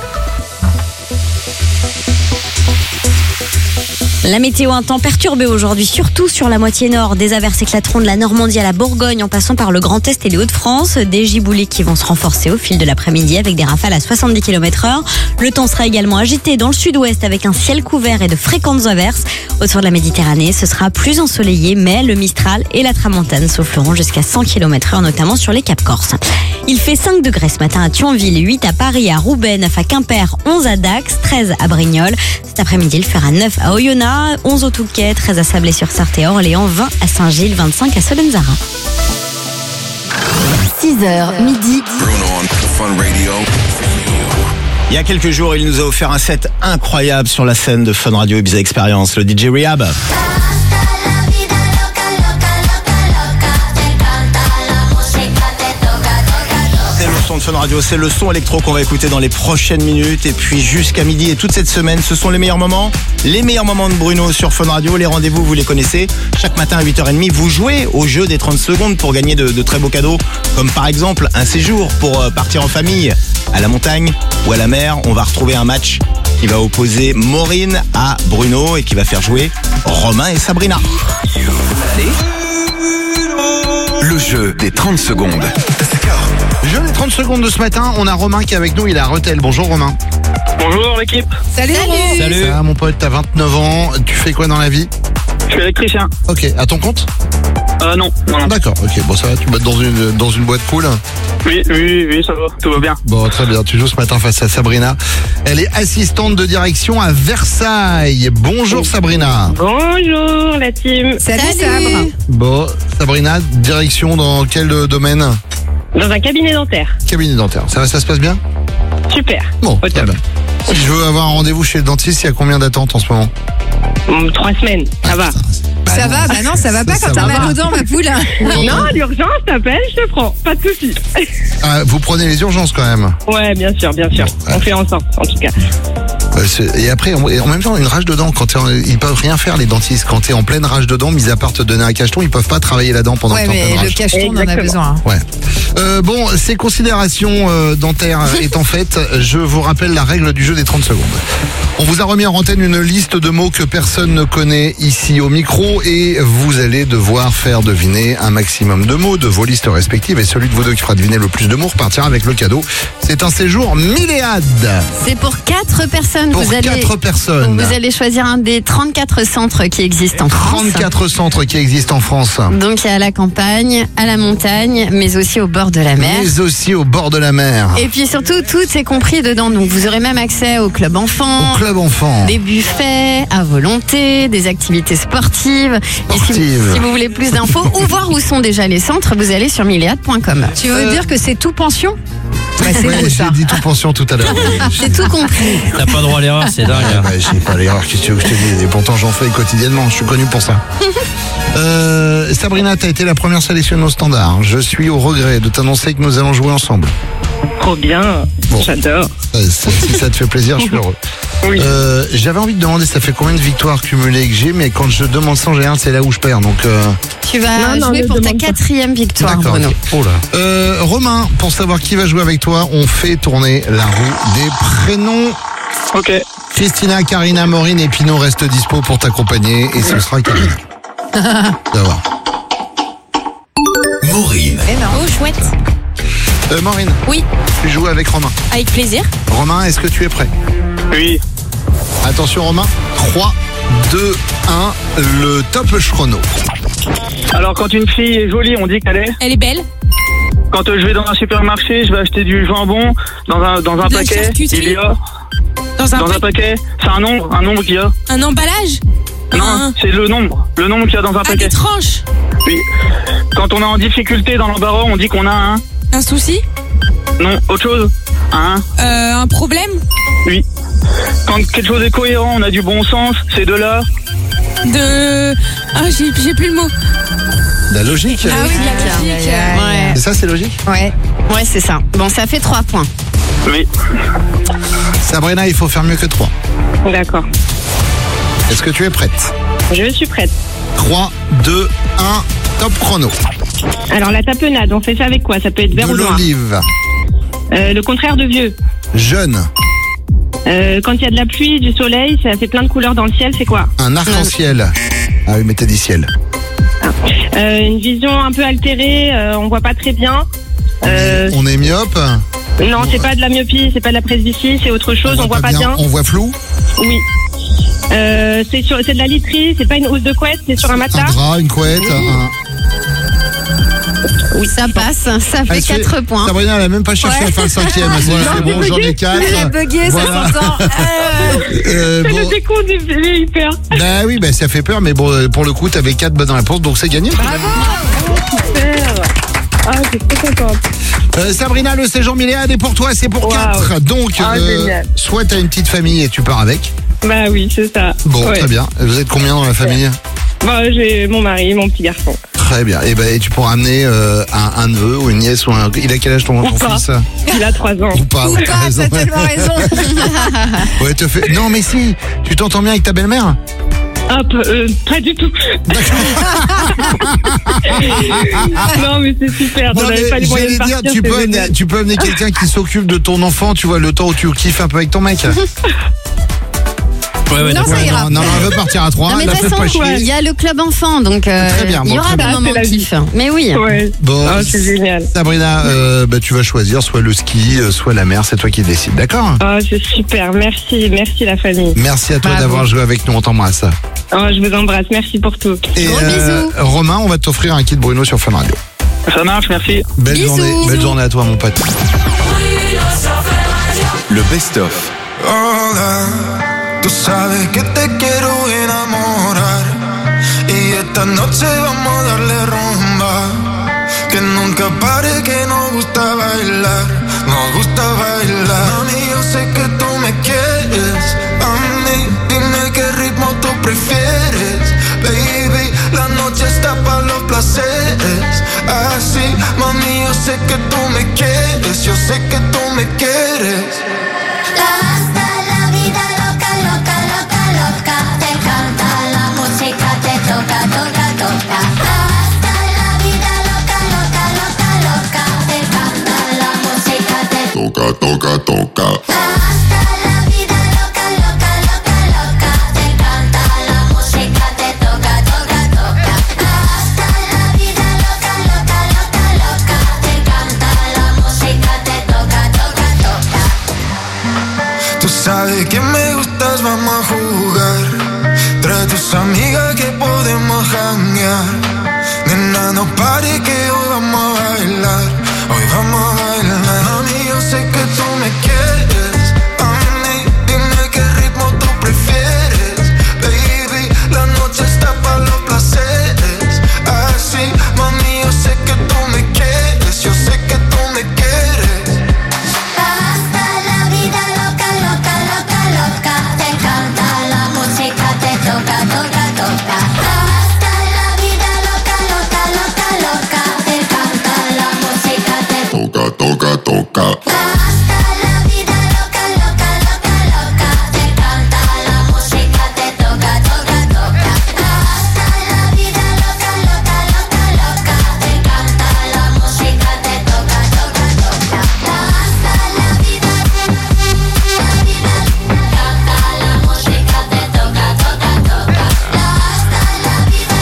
La météo, un temps perturbé aujourd'hui, surtout sur la moitié nord. Des averses éclateront de la Normandie à la Bourgogne en passant par le Grand Est et les Hauts-de-France. Des giboulées qui vont se renforcer au fil de l'après-midi avec des rafales à 70 km/h. Le temps sera également agité dans le sud-ouest avec un ciel couvert et de fréquentes averses. Autour de la Méditerranée, ce sera plus ensoleillé, mais le Mistral et la Tramontane souffleront jusqu'à 100 km/h, notamment sur les Caps Corse. Il fait 5 degrés ce matin à Thionville, 8 à Paris, à Roubaix, 9 à Quimper, 11 à Dax, 13 à Brignoles. Cet après-midi, il fera 9 à Oyonnax, 11 au Touquet, 13 à Sablé-sur-Sarthe et Orléans, 20 à Saint-Gilles, 25 à Solenzara. 6h, midi. Il y a quelques jours, il nous a offert un set incroyable sur la scène de Fun Radio Ibiza Experience, le DJ Rehab. C'est le son de Fun Radio, c'est le son électro qu'on va écouter dans les prochaines minutes. Et puis jusqu'à midi et toute cette semaine, ce sont les meilleurs moments de Bruno sur Fun Radio. Les rendez-vous, vous les connaissez. Chaque matin à 8h30, vous jouez au jeu des 30 secondes pour gagner de très beaux cadeaux. Comme par exemple un séjour pour partir en famille à la montagne ou à la mer. On va retrouver un match qui va opposer Maureen à Bruno et qui va faire jouer Romain et Sabrina. Le jeu des 30 secondes. Jeu des 30 secondes de ce matin, on a Romain qui est avec nous, il est à Rethel. Bonjour Romain. Bonjour l'équipe. Salut. Salut. Ça va mon pote, t'as 29 ans, tu fais quoi dans la vie? Je suis électricien. Ok, à ton compte? Non. D'accord, ok, bon ça va, tu bosses dans une boîte cool? Oui, ça va, tout va bien. Bon, très bien, tu joues ce matin face à Sabrina. Elle est assistante de direction à Versailles. Bonjour Sabrina. Bonjour la team. Salut. Sabre. Bon, Sabrina, direction dans quel domaine? Dans un cabinet dentaire. Cabinet dentaire, ça se passe bien? Super. Bon, très bien. Si je veux avoir un rendez-vous chez le dentiste, il y a combien d'attentes en ce moment? 3 semaines, ça va. Ça va? Bah non, ça va pas quand t'as mal aux dents, ma poule. Non, l'urgence, t'appelles, je te prends. Pas de soucis. Vous prenez les urgences quand même? Ouais, bien sûr. On fait en sorte, en tout cas. Et après, en même temps, une rage de dents, ils peuvent rien faire les dentistes. Quand t'es en pleine rage de dents, mis à part te donner un cacheton, ils peuvent pas travailler la dent pendant que t'es en pleine rage. Ouais, mais le cacheton, on en a besoin. Ouais. Bon, ces considérations dentaires étant faites, je vous rappelle la règle du jeu des 30 secondes. On vous a remis en antenne une liste de mots que personne ne connaît ici au micro et vous allez devoir faire deviner un maximum de mots de vos listes respectives et celui de vous deux qui fera deviner le plus de mots repartira avec le cadeau. C'est un séjour Milléade. C'est pour 4 personnes. Pour 4 personnes. Vous allez choisir un des 34 centres qui existent en France. 34 centres qui existent en France. Donc il y a à la campagne, à la montagne, mais aussi au bord de la mer. Mais aussi au bord de la mer. Et puis surtout, tout est compris dedans. Donc vous aurez même accès au club enfant. Des buffets à volonté, des activités sportives. Et si vous voulez plus d'infos ou voir où sont déjà les centres, vous allez sur milléade.com. Tu veux dire que c'est tout pension? J'ai dit tout pension tout à l'heure. J'ai tout compris. T'as pas droit à l'erreur, c'est dingue. J'ai pas l'erreur, qu'est-ce que tu veux que je te dise? Et pourtant j'en fais quotidiennement, je suis connu pour ça. Sabrina, t'as été la première sélectionnée au standard. Je suis au regret de t'annoncer que nous allons jouer ensemble. Trop bien, j'adore. Si ça te fait plaisir, je suis heureux. Oui. J'avais envie de demander ça fait combien de victoires cumulées que j'ai, mais quand je demande ça en général, c'est là où je perds. Donc tu vas jouer pour ta 4e victoire, Bruno. Okay. Oh là. Romain, pour savoir qui va jouer avec toi, on fait tourner la roue des prénoms. Ok. Christina, Karina, Maureen et Pinot restent dispo pour t'accompagner et ce sera Karina. Tu vas voir. Maureen. Oh, chouette. Maureen. Oui. Tu joues avec Romain. Avec plaisir. Romain, est-ce que tu es prêt? Oui. Attention Romain, 3, 2, 1, le top chrono. Alors quand une fille est jolie, on dit qu'elle est? Elle est belle. Quand je vais dans un supermarché, je vais acheter du jambon dans un paquet. Il y a dans un paquet. C'est un nombre qu'il y a. Un emballage? Non, c'est le nombre qu'il y a dans un paquet. Des tranches? Oui. Quand on est en difficulté dans l'embarras, on dit qu'on a un souci? Non, autre chose. Un problème? Oui. Quand quelque chose est cohérent, on a du bon sens, c'est de là. J'ai plus le mot. La logique. Ah oui, la logique. Ouais. C'est ça, c'est logique? Ouais, c'est ça. Bon, ça fait 3 points. Oui. Sabrina, il faut faire mieux que 3. D'accord. Est-ce que tu es prête? Je suis prête. 3, 2, 1, top chrono. Alors la tapenade, on fait ça avec quoi? Ça peut être vert ou noir. De l'olive. Le contraire de vieux. Jeune. Quand il y a de la pluie, du soleil, ça fait plein de couleurs dans le ciel, c'est quoi? Un arc-en-ciel. Ah oui, mais t'as dit ciel. Une vision un peu altérée, on voit pas très bien. On est myope? Non, c'est pas de la myopie, c'est pas de la presbytie, c'est autre chose, on voit pas bien. On voit flou? Oui. C'est de la literie, c'est pas une housse de couette, c'est sur un matelas. Un drap, une couette, Oui, ça passe, ça fait 4 points. Sabrina, elle a même pas cherché à faire le 5e. C'est bon, j'en ai 4. Elle a bugué, voilà. Ça s'entend. J'étais con, j'ai eu peur. Bah oui, ça fait peur, mais bon, pour le coup, t'avais 4 bonnes réponses, donc c'est gagné. Bravo. Super. Ah, je suis très contente. Sabrina, le séjour Milléade est pour toi, c'est pour 4. Donc, soit t'as une petite famille et tu pars avec. Bah oui, c'est ça. Bon, très bien. Vous êtes combien dans la famille? Bah, j'ai mon mari, mon petit garçon. Très bien. Et tu pourras amener un neveu ou une nièce ou un... Il a quel âge ton fils? Il a 3 ans. Ou pas, t'as tellement raison. Ouais, Non, mais si, tu t'entends bien avec ta belle-mère? Pas du tout. Non, mais c'est super. Non, mais pas les moyens de partir, tu peux amener quelqu'un qui s'occupe de ton enfant, tu vois, le temps où tu kiffes un peu avec ton mec. Non, ça ira. Non, elle veut partir à 3. Non, mais de toute façon, il y a le club enfant, donc très bien, il y aura des moments de kiff. Mais oui. Ouais. Bon, c'est génial. Sabrina, tu vas choisir soit le ski, soit la mer, c'est toi qui décides, d'accord? C'est super, merci la famille. Merci à toi d'avoir joué avec nous, on t'embrasse. Je vous embrasse, merci pour tout. Et gros bisous. Romain, on va t'offrir un kit Bruno sur Fun Radio. Ça marche, merci. Belle journée à toi, mon pote. Le best-of. Hola, tú sabes que te quiero enamorar y esta noche vamos a darle rumba, que nunca pare, que nos gusta bailar, Mami, yo sé que tú me quieres quieres a mí, dime qué ritmo tú prefieres. Baby, la noche está para los placeres. Así, mami, yo sé que tú me quieres. Yo sé que tú me quieres. Hasta la vida loca, loca, loca, loca. Te canta la música, te toca, toca, toca. Hasta la vida loca, loca, loca, loca. Te canta la música, te toca, toca, toca. Hasta la vida loca, loca, loca, loca. Te canta la música, te toca, toca, toca. Hasta la vida loca, loca, loca, loca. Te canta la música, te toca, toca, toca. Tú sabes que me gustas, vamos a jugar. Trae tus amigas que podemos janguear. Nena, no pare que hoy vamos a bailar. Hoy vamos a bailar. Mami, yo sé que tú me quieres. A mí, dime qué ritmo tú prefieres. Baby, la noche está para los placeres. Así, mami, yo sé que tú me quieres. Yo sé que tú me quieres. Hasta la vida loca, loca, loca, loca. Te canta la música, te toca, toca, toca. Hasta la vida loca, loca, loca, loca. Te canta la música, te toca, toca, toca. Hasta la vida loca, loca, loca, loca. Te canta la música, te toca, toca, toca. Hasta la vida loca, loca, loca, loca. Te canta la música, te toca, toca, toca. Hasta la vida, canta la música, te toca, toca, toca. Hasta la vida,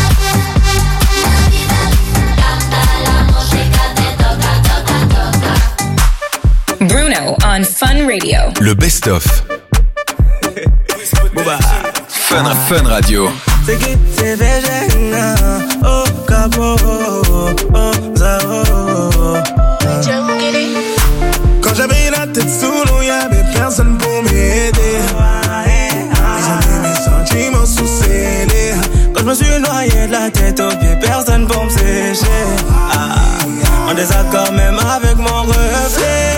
canta la música, te toca, toca, toca. Bruno on Fun Radio. Le best-of. Fun Radio. Quand j'avais la tête sous l'eau, y'avait personne pour m'aider. Ils ont mis mes sentiments sous scellés. Quand je me suis noyé de la tête aux pieds, personne pour me sécher. En désaccord même avec mon reflet.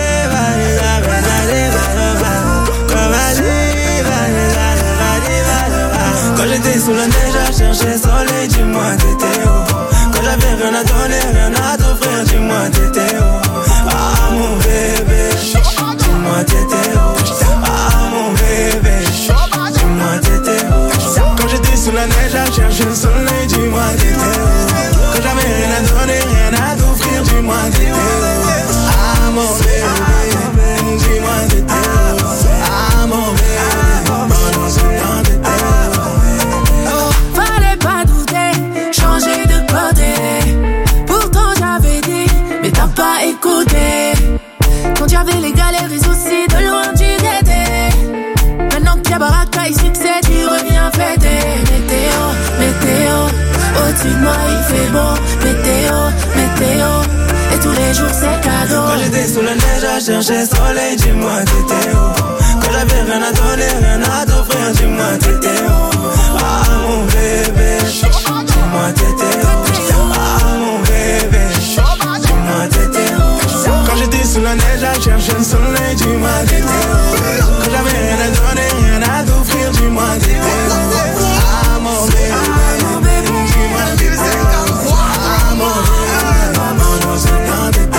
Quand j'étais sous la neige à chercher soleil, dis-moi t'étais où? Quand j'avais rien à donner, rien à t'offrir, dis-moi t'étais où? Ah mon bébé, dis-moi t'étais où? Ah mon bébé, dis-moi t'étais où? Quand j'étais sous la neige à chercher le soleil, dis-moi t'étais où? Quand j'avais rien à donner, rien à t'offrir, dis-moi t'étais où? Ah mon bébé, dis-moi t'étais où? Ah mon bébé, pendant ce temps t'étais où? Fallait pas douter, changer de côté. Pourtant j'avais dit, mais t'as pas écouté. Quand y'avait les galères et soucis, de loin tu t'étais. Maintenant qu'il y a baraka et succès, tu reviens fêter. Météo, météo, au-dessus de moi il fait beau. Météo, météo, et tous les jours c'est cadeau. Quand j'étais sous la neige à chercher soleil, dis-moi t'étais où? Quand j'avais rien à donner, rien à t'offrir, dis-moi t'étais où? Ah mon bébé, dis-moi t'étais où? Ah mon bébé, dis-moi t'étais où? Quand j'étais sous la neige à chercher le soleil, dis-moi t'étais où? Quand j'avais rien à donner, rien à t'offrir, dis-moi t'étais où? Ah mon bébé, dis-moi t'étais où? Ah mon bébé, pendant ce temps t'étais où?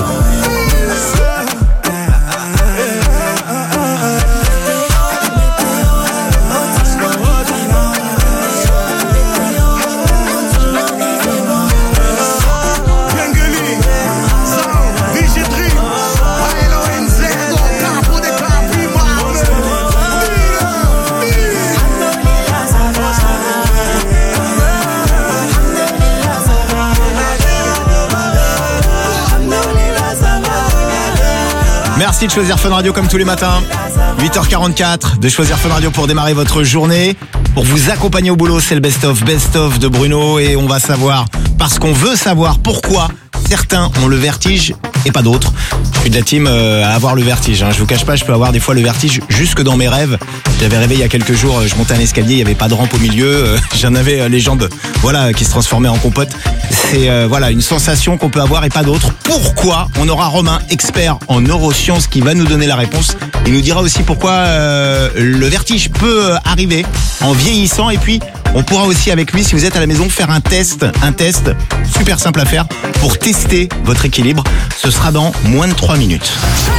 Merci de choisir Fun Radio comme tous les matins. 8h44 de choisir Fun Radio pour démarrer votre journée. Pour vous accompagner au boulot, c'est le best-of de Bruno. Et on va savoir, parce qu'on veut savoir pourquoi certains ont le vertige et pas d'autres. Je suis de la team à avoir le vertige. Je vous cache pas, je peux avoir des fois le vertige jusque dans mes rêves. J'avais rêvé il y a quelques jours, je montais un escalier, il y avait pas de rampe au milieu, j'en avais les jambes qui se transformaient en compote. C'est une sensation qu'on peut avoir et pas d'autre. Pourquoi? On aura Romain, expert en neurosciences, qui va nous donner la réponse. Il nous dira aussi pourquoi le vertige peut arriver en vieillissant. Et puis on pourra aussi avec lui, si vous êtes à la maison, faire un test super simple à faire pour tester votre équilibre. Ce sera dans moins de 3 minutes.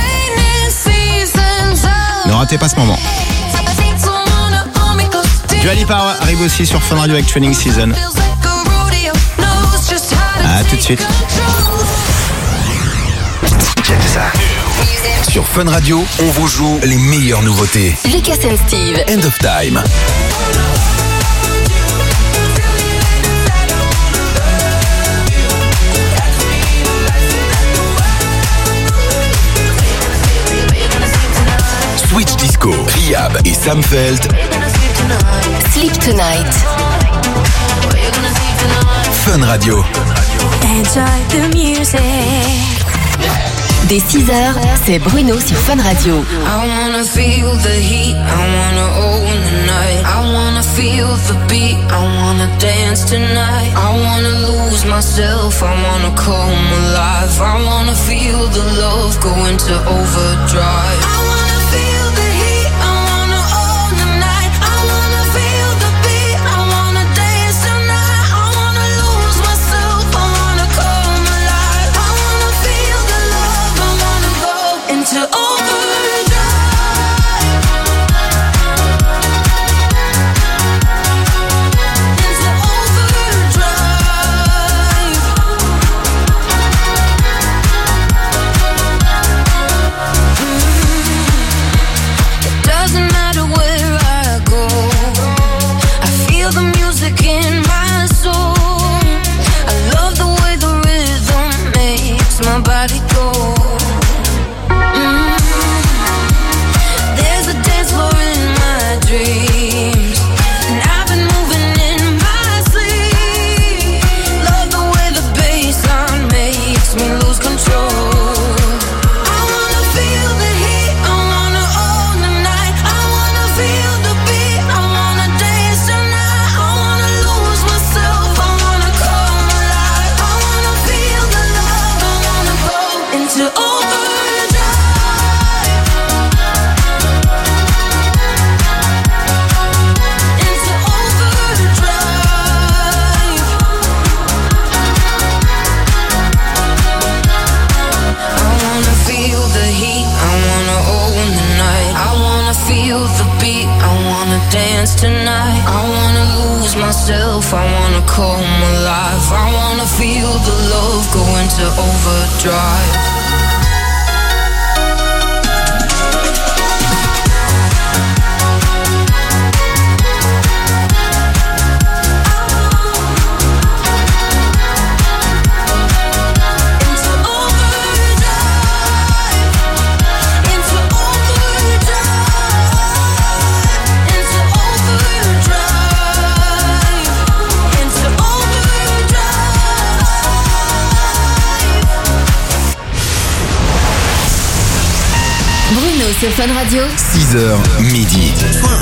Ne ratez pas ce moment. Dua Lipa arrive aussi sur Fun Radio avec Training Season. À tout de suite. Sur Fun Radio, on vous joue les meilleures nouveautés. Lucas and Steve. End of Time. Switch Disco, Rehab et Sam Feld. Sleep Tonight. Fun Radio. Dès 6h, c'est Bruno sur Fun Radio. I wanna feel the heat, I wanna own the night. I wanna feel the beat, I wanna dance tonight. I wanna lose myself, I wanna come alive. I wanna feel the love go into overdrive. I wanna feel the heat, I wanna own the night. I wanna feel the beat, I wanna dance tonight. I wanna lose myself, I wanna come alive. I wanna feel the love, I wanna go into overdrive. Into overdrive. It doesn't matter where I go, I feel the music in my soul. I love the way the rhythm makes my body go. There's a dance floor in my dreams, and I've been moving in my sleep. Love the way the bassline makes me lose control. I wanna feel the heat, I wanna own the night. I wanna feel the beat, I wanna dance tonight. I wanna lose myself, I wanna come alive. I wanna feel the love, I wanna go into overdrive. Into overdrive. I wanna feel the heat, I wanna own the night. I wanna feel the beat, I wanna dance tonight. I wanna lose myself, I wanna come alive. I wanna feel the love go into overdrive. Bruno sur Fun Radio. 6h midi.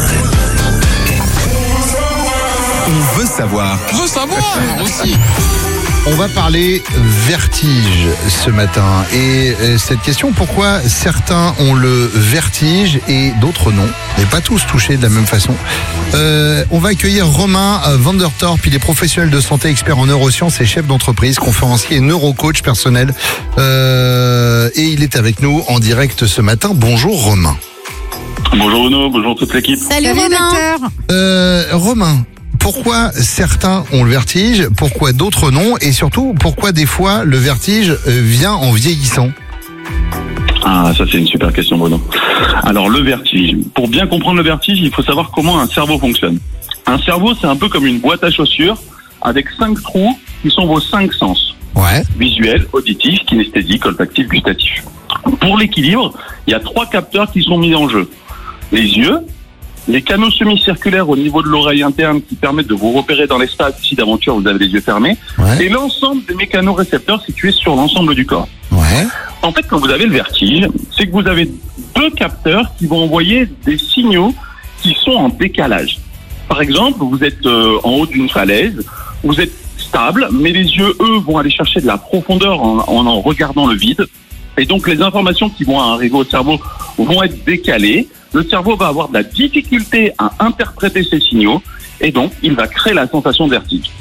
On veut savoir. On veut savoir aussi. On va parler vertige ce matin. Et cette question, pourquoi certains ont le vertige et d'autres non? Mais pas tous touchés de la même façon. On va accueillir Romain Vandertorp. Il est professionnel de santé, expert en neurosciences et chef d'entreprise, conférencier et neurocoach personnel. Et il est avec nous en direct ce matin. Bonjour Romain. Bonjour Bruno, bonjour toute l'équipe. Salut Romain. Romain, pourquoi certains ont le vertige, pourquoi d'autres non, et surtout pourquoi des fois le vertige vient en vieillissant? Ah, ça c'est une super question Bruno. Alors le vertige, pour bien comprendre le vertige, il faut savoir comment un cerveau fonctionne. Un cerveau, c'est un peu comme une boîte à chaussures avec 5 trous qui sont vos 5 sens. Ouais. Visuel, auditif, kinesthésique, olfactif, gustatif. Pour l'équilibre, il y a 3 capteurs qui sont mis en jeu. Les yeux, les canaux semi-circulaires au niveau de l'oreille interne qui permettent de vous repérer dans l'espace si d'aventure vous avez les yeux fermés, et l'ensemble des mécanorécepteurs situés sur l'ensemble du corps. Ouais. En fait, quand vous avez le vertige, c'est que vous avez deux capteurs qui vont envoyer des signaux qui sont en décalage. Par exemple, vous êtes en haut d'une falaise, vous êtes stable, mais les yeux, eux, vont aller chercher de la profondeur en regardant le vide. Et donc, les informations qui vont arriver au cerveau vont être décalées. Le cerveau va avoir de la difficulté à interpréter ces signaux. Et donc, il va créer la sensation de vertige.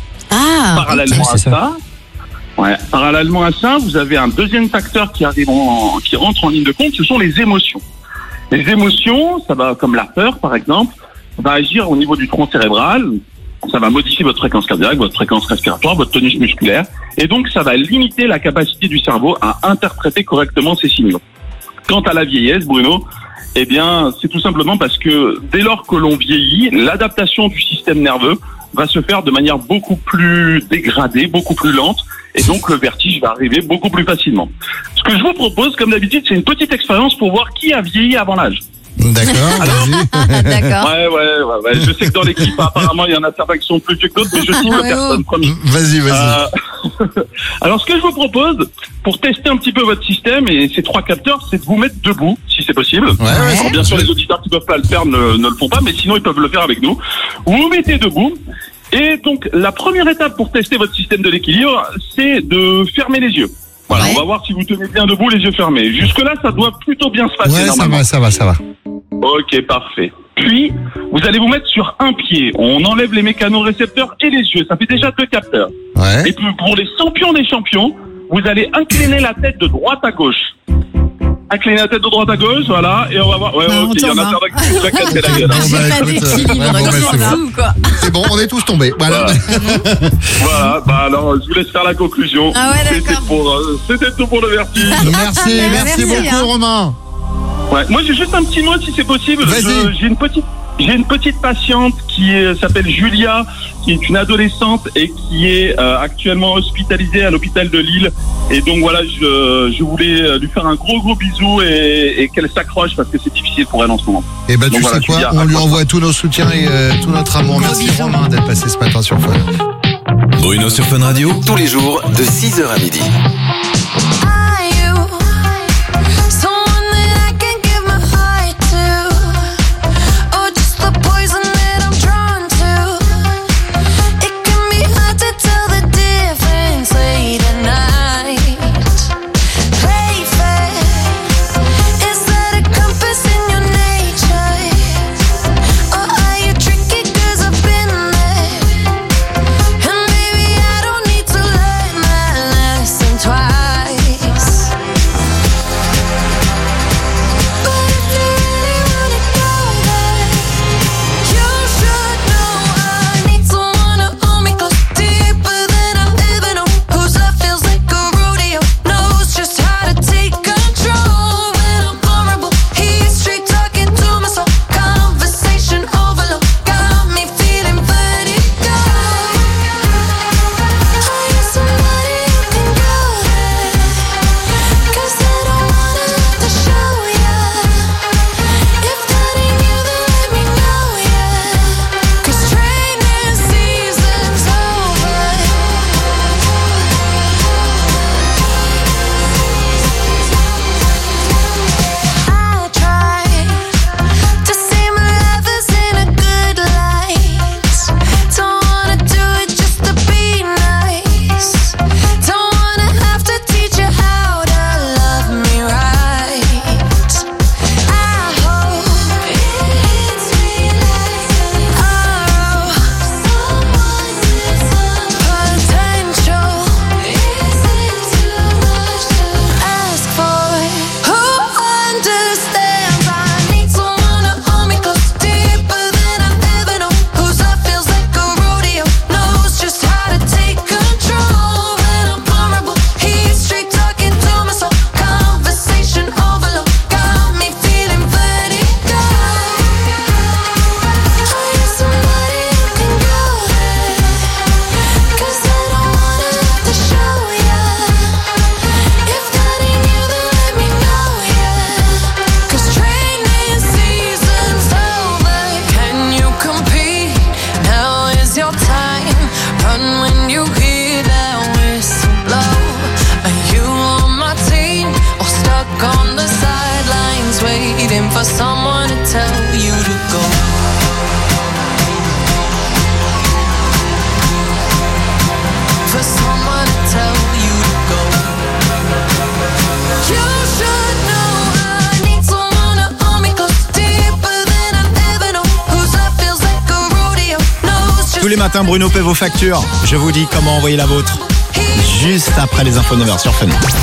Parallèlement à ça, vous avez un deuxième facteur qui rentre en ligne de compte, ce sont les émotions. Les émotions, ça va, comme la peur, par exemple, va agir au niveau du tronc cérébral. Ça va modifier votre fréquence cardiaque, votre fréquence respiratoire, votre tonus musculaire. Et donc, ça va limiter la capacité du cerveau à interpréter correctement ces signaux. Quant à la vieillesse, Bruno, eh bien, c'est tout simplement parce que dès lors que l'on vieillit, l'adaptation du système nerveux va se faire de manière beaucoup plus dégradée, beaucoup plus lente. Et donc, le vertige va arriver beaucoup plus facilement. Ce que je vous propose, comme d'habitude, c'est une petite expérience pour voir qui a vieilli avant l'âge. D'accord, vas-y. D'accord. Ouais. Je sais que dans l'équipe, apparemment, il y en a certains qui sont plus vieux que d'autres, mais je cible personne, promis. Vas-y. Alors, ce que je vous propose, pour tester un petit peu votre système et ces trois capteurs, c'est de vous mettre debout, si c'est possible. Alors, bien sûr, les auditeurs qui ne peuvent pas le faire ne le font pas, mais sinon, ils peuvent le faire avec nous. Vous vous mettez debout. Et donc, la première étape pour tester votre système de l'équilibre, c'est de fermer les yeux. Voilà, on va voir si vous tenez bien debout, les yeux fermés. Jusque-là, ça doit plutôt bien se passer. Ouais, ça va. Ok, parfait. Puis, vous allez vous mettre sur un pied. On enlève les mécanorécepteurs et les yeux. Ça fait déjà 2 capteurs. Et puis, pour les champions des champions, vous allez incliner la tête de droite à gauche. Incliner la tête de droite à gauche, voilà, et on va voir. Il y en a certains qui vont casser la gueule. C'est bon, on est tous tombés. Voilà. Alors, je vous laisse faire la conclusion. C'était tout pour le vertige. Merci beaucoup, Romain. Moi, j'ai juste un petit mot, si c'est possible. J'ai une petite patiente qui s'appelle Julia, qui est une adolescente et qui est actuellement hospitalisée à l'hôpital de Lille. Et donc voilà, je voulais lui faire un gros bisou et qu'elle s'accroche parce que c'est difficile pour elle en ce moment. Et tu sais quoi, on lui envoie tous nos soutiens et tout notre amour. Merci Romain d'être passé ce matin sur Fun. Bruno sur Fun Radio, tous les jours de 6h à midi. Twice Tous les matins, Bruno paie vos factures. Je vous dis comment envoyer la vôtre. Juste après les infos 9h sur Fun.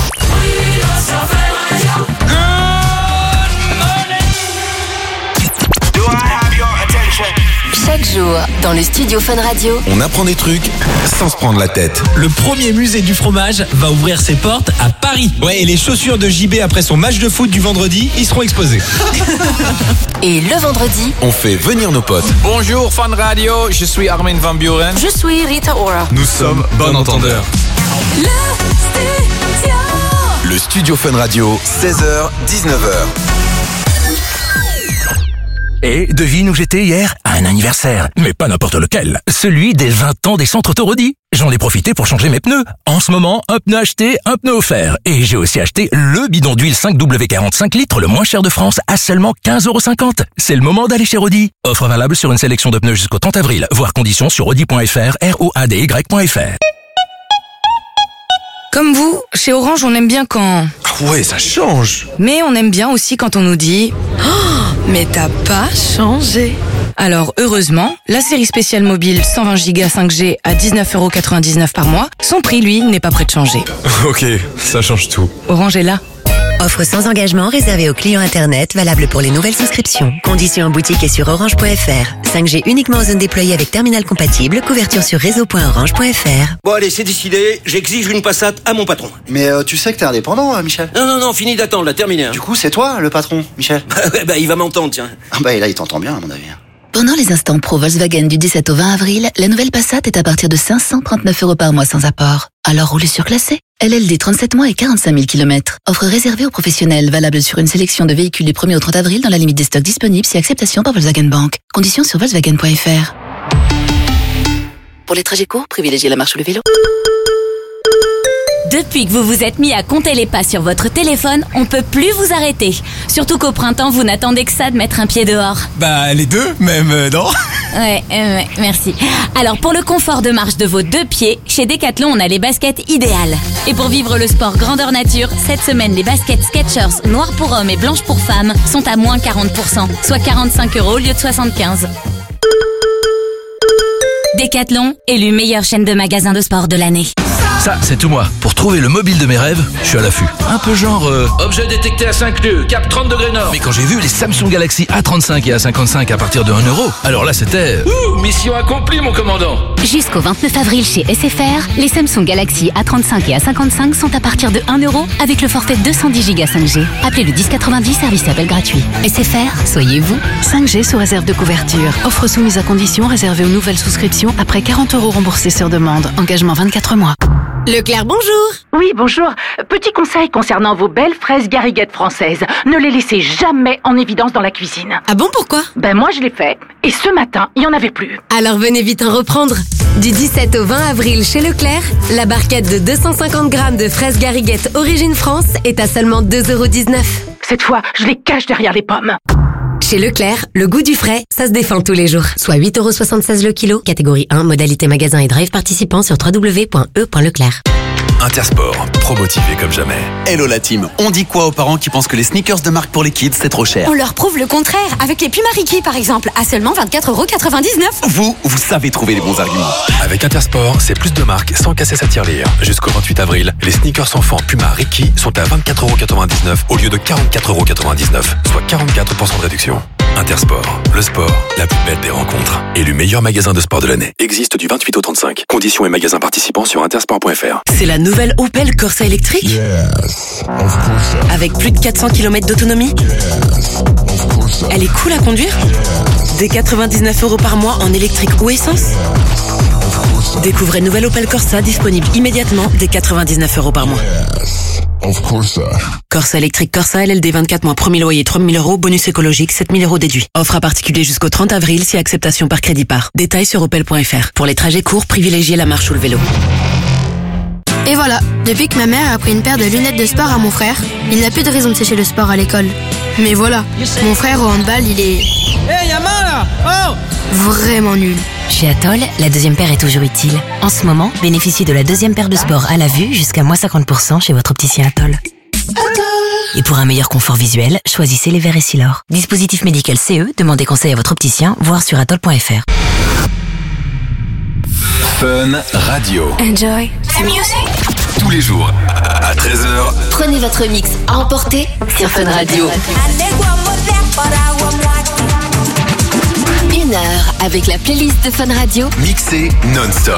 Chaque jour, dans le studio Fun Radio, On apprend des trucs sans se prendre la tête. Le premier musée du fromage va ouvrir ses portes à Paris. Ouais, et les chaussures de JB après son match de foot du vendredi, ils seront exposés. et le vendredi, On fait venir nos potes. Bonjour Fun Radio, je suis Armin Van Buren. je suis Rita Ora. Nous sommes bon entendeurs. Le studio Fun Radio, 16h, 19h. Et devine où j'étais hier? À un anniversaire. Mais pas n'importe lequel. Celui des 20 ans des centres Autorodi. J'en ai profité pour changer mes pneus. En ce moment, un pneu acheté, un pneu offert. Et j'ai aussi acheté le bidon d'huile 5W40 5 litres le moins cher de France à seulement 15,50 €. C'est le moment d'aller chez Audi. Offre valable sur une sélection de pneus jusqu'au 30 avril. Voir conditions sur audi.fr, ROADY.fr. Comme vous, chez Orange, on aime bien quand... Ah ouais, ça change. Mais on aime bien aussi quand on nous dit oh, mais t'as pas changé. Alors, heureusement, la série spéciale mobile 120 Go 5G à 19,99 € par mois, son prix, lui, n'est pas prêt de changer. Ok, ça change tout. Orange est là. Offre sans engagement réservée aux clients Internet, valable pour les nouvelles souscriptions. Conditions en boutique et sur orange.fr. 5G uniquement en zone déployée avec terminal compatible. Couverture sur réseau.orange.fr. Bon allez, c'est décidé, j'exige une Passat à mon patron. Mais tu sais que t'es indépendant, Michel. Non, fini d'attendre, là, terminé. Hein. Du coup, c'est toi le patron, Michel. Bah il va m'entendre, tiens. Ah bah et là, il t'entend bien, à mon avis. Pendant les instants pro Volkswagen du 17 au 20 avril, la nouvelle Passat est à partir de 539 € par mois sans apport. Alors roulez surclassé. LLD 37 mois et 45 000 km. Offre réservée aux professionnels, valable sur une sélection de véhicules du 1er au 30 avril dans la limite des stocks disponibles si acceptation par Volkswagen Bank. Conditions sur Volkswagen.fr. Pour les trajets courts, privilégiez la marche ou le vélo. Depuis que vous vous êtes mis à compter les pas sur votre téléphone, on peut plus vous arrêter. Surtout qu'au printemps, vous n'attendez que ça de mettre un pied dehors. Bah, les deux, même, non? Ouais, merci. Alors, pour le confort de marche de vos deux pieds, chez Decathlon, on a les baskets idéales. Et pour vivre le sport grandeur nature, cette semaine, les baskets Skechers noires pour hommes et blanches pour femmes sont à moins 40%, soit 45 € au lieu de 75. Decathlon, élu meilleure chaîne de magasins de sport de l'année. Ça, c'est tout moi. Pour trouver le mobile de mes rêves, je suis à l'affût. Un peu genre... Objet détecté à 5 nœuds, cap 30 degrés nord. Mais quand j'ai vu les Samsung Galaxy A35 et A55 à partir de 1 €, alors là, c'était... Mission accomplie, mon commandant. Jusqu'au 29 avril chez SFR, les Samsung Galaxy A35 et A55 sont à partir de 1 € avec le forfait 210 Go 5G. Appelez le 1090, service appel gratuit. SFR, soyez vous. 5G sous réserve de couverture. Offre soumise à condition réservée aux nouvelles souscriptions après 40 € remboursés sur demande. Engagement 24 mois. Leclerc, bonjour. Oui, bonjour. Petit conseil concernant vos belles fraises gariguettes françaises. Ne les laissez jamais en évidence dans la cuisine. Ah bon, pourquoi? Ben moi je l'ai fait. Et ce matin, il n'y en avait plus. Alors venez vite en reprendre. Du 17 au 20 avril chez Leclerc, la barquette de 250 grammes de fraises gariguettes Origine France est à seulement 2,19 €. Cette fois, je les cache derrière les pommes. Chez Leclerc, le goût du frais, ça se défend tous les jours. Soit 8,76 € le kilo, catégorie 1, modalité magasin et drive participant sur www.e.leclerc. Intersport, promotivé comme jamais. Hello la team, on dit quoi aux parents qui pensent que les sneakers de marque pour les kids c'est trop cher? On leur prouve le contraire, avec les Puma Ricky par exemple, à seulement 24,99 €. Vous savez trouver les bons arguments. Avec Intersport, c'est plus de marques sans casser sa tirelire. Jusqu'au 28 avril, les sneakers enfants Puma Ricky sont à 24,99 € au lieu de 44,99 €, soit 44% de réduction. Intersport, le sport, la plus belle des rencontres. Élu meilleur magasin de sport de l'année. Existe du 28 au 35. Conditions et magasins participants sur intersport.fr. C'est la nouvelle Opel Corsa électrique? Yes, of course. Avec plus de 400 km d'autonomie? Yes, of course. Elle est cool à conduire? Yes. Des 99 € par mois en électrique ou essence? Yes, découvrez nouvelle Opel Corsa disponible immédiatement des 99 € par mois. Yes. Of course. Corsa électrique Corsa LLD 24 mois, premier loyer 3 000 €, bonus écologique 7 000 € déduit. Offre à particulier jusqu'au 30 avril si acceptation par crédit par. Détails sur opel.fr. Pour les trajets courts, privilégiez la marche ou le vélo. Et voilà, depuis que ma mère a pris une paire de lunettes de sport à mon frère, il n'a plus de raison de sécher le sport à l'école. Mais voilà, mon frère au handball, il est... Hey, y'a mal là! Oh! Vraiment nul. Chez Atoll, la deuxième paire est toujours utile. En ce moment, bénéficiez de la deuxième paire de sport à la vue jusqu'à moins 50% chez votre opticien Atoll. Et pour un meilleur confort visuel, choisissez les verres Essilor. Dispositif médical CE, demandez conseil à votre opticien, voire sur atoll.fr. Fun Radio. Enjoy the music. Tous les jours à 13h. Prenez votre mix à emporter sur Fun Radio. 1 heure avec la playlist de Fun Radio. Mixé non-stop.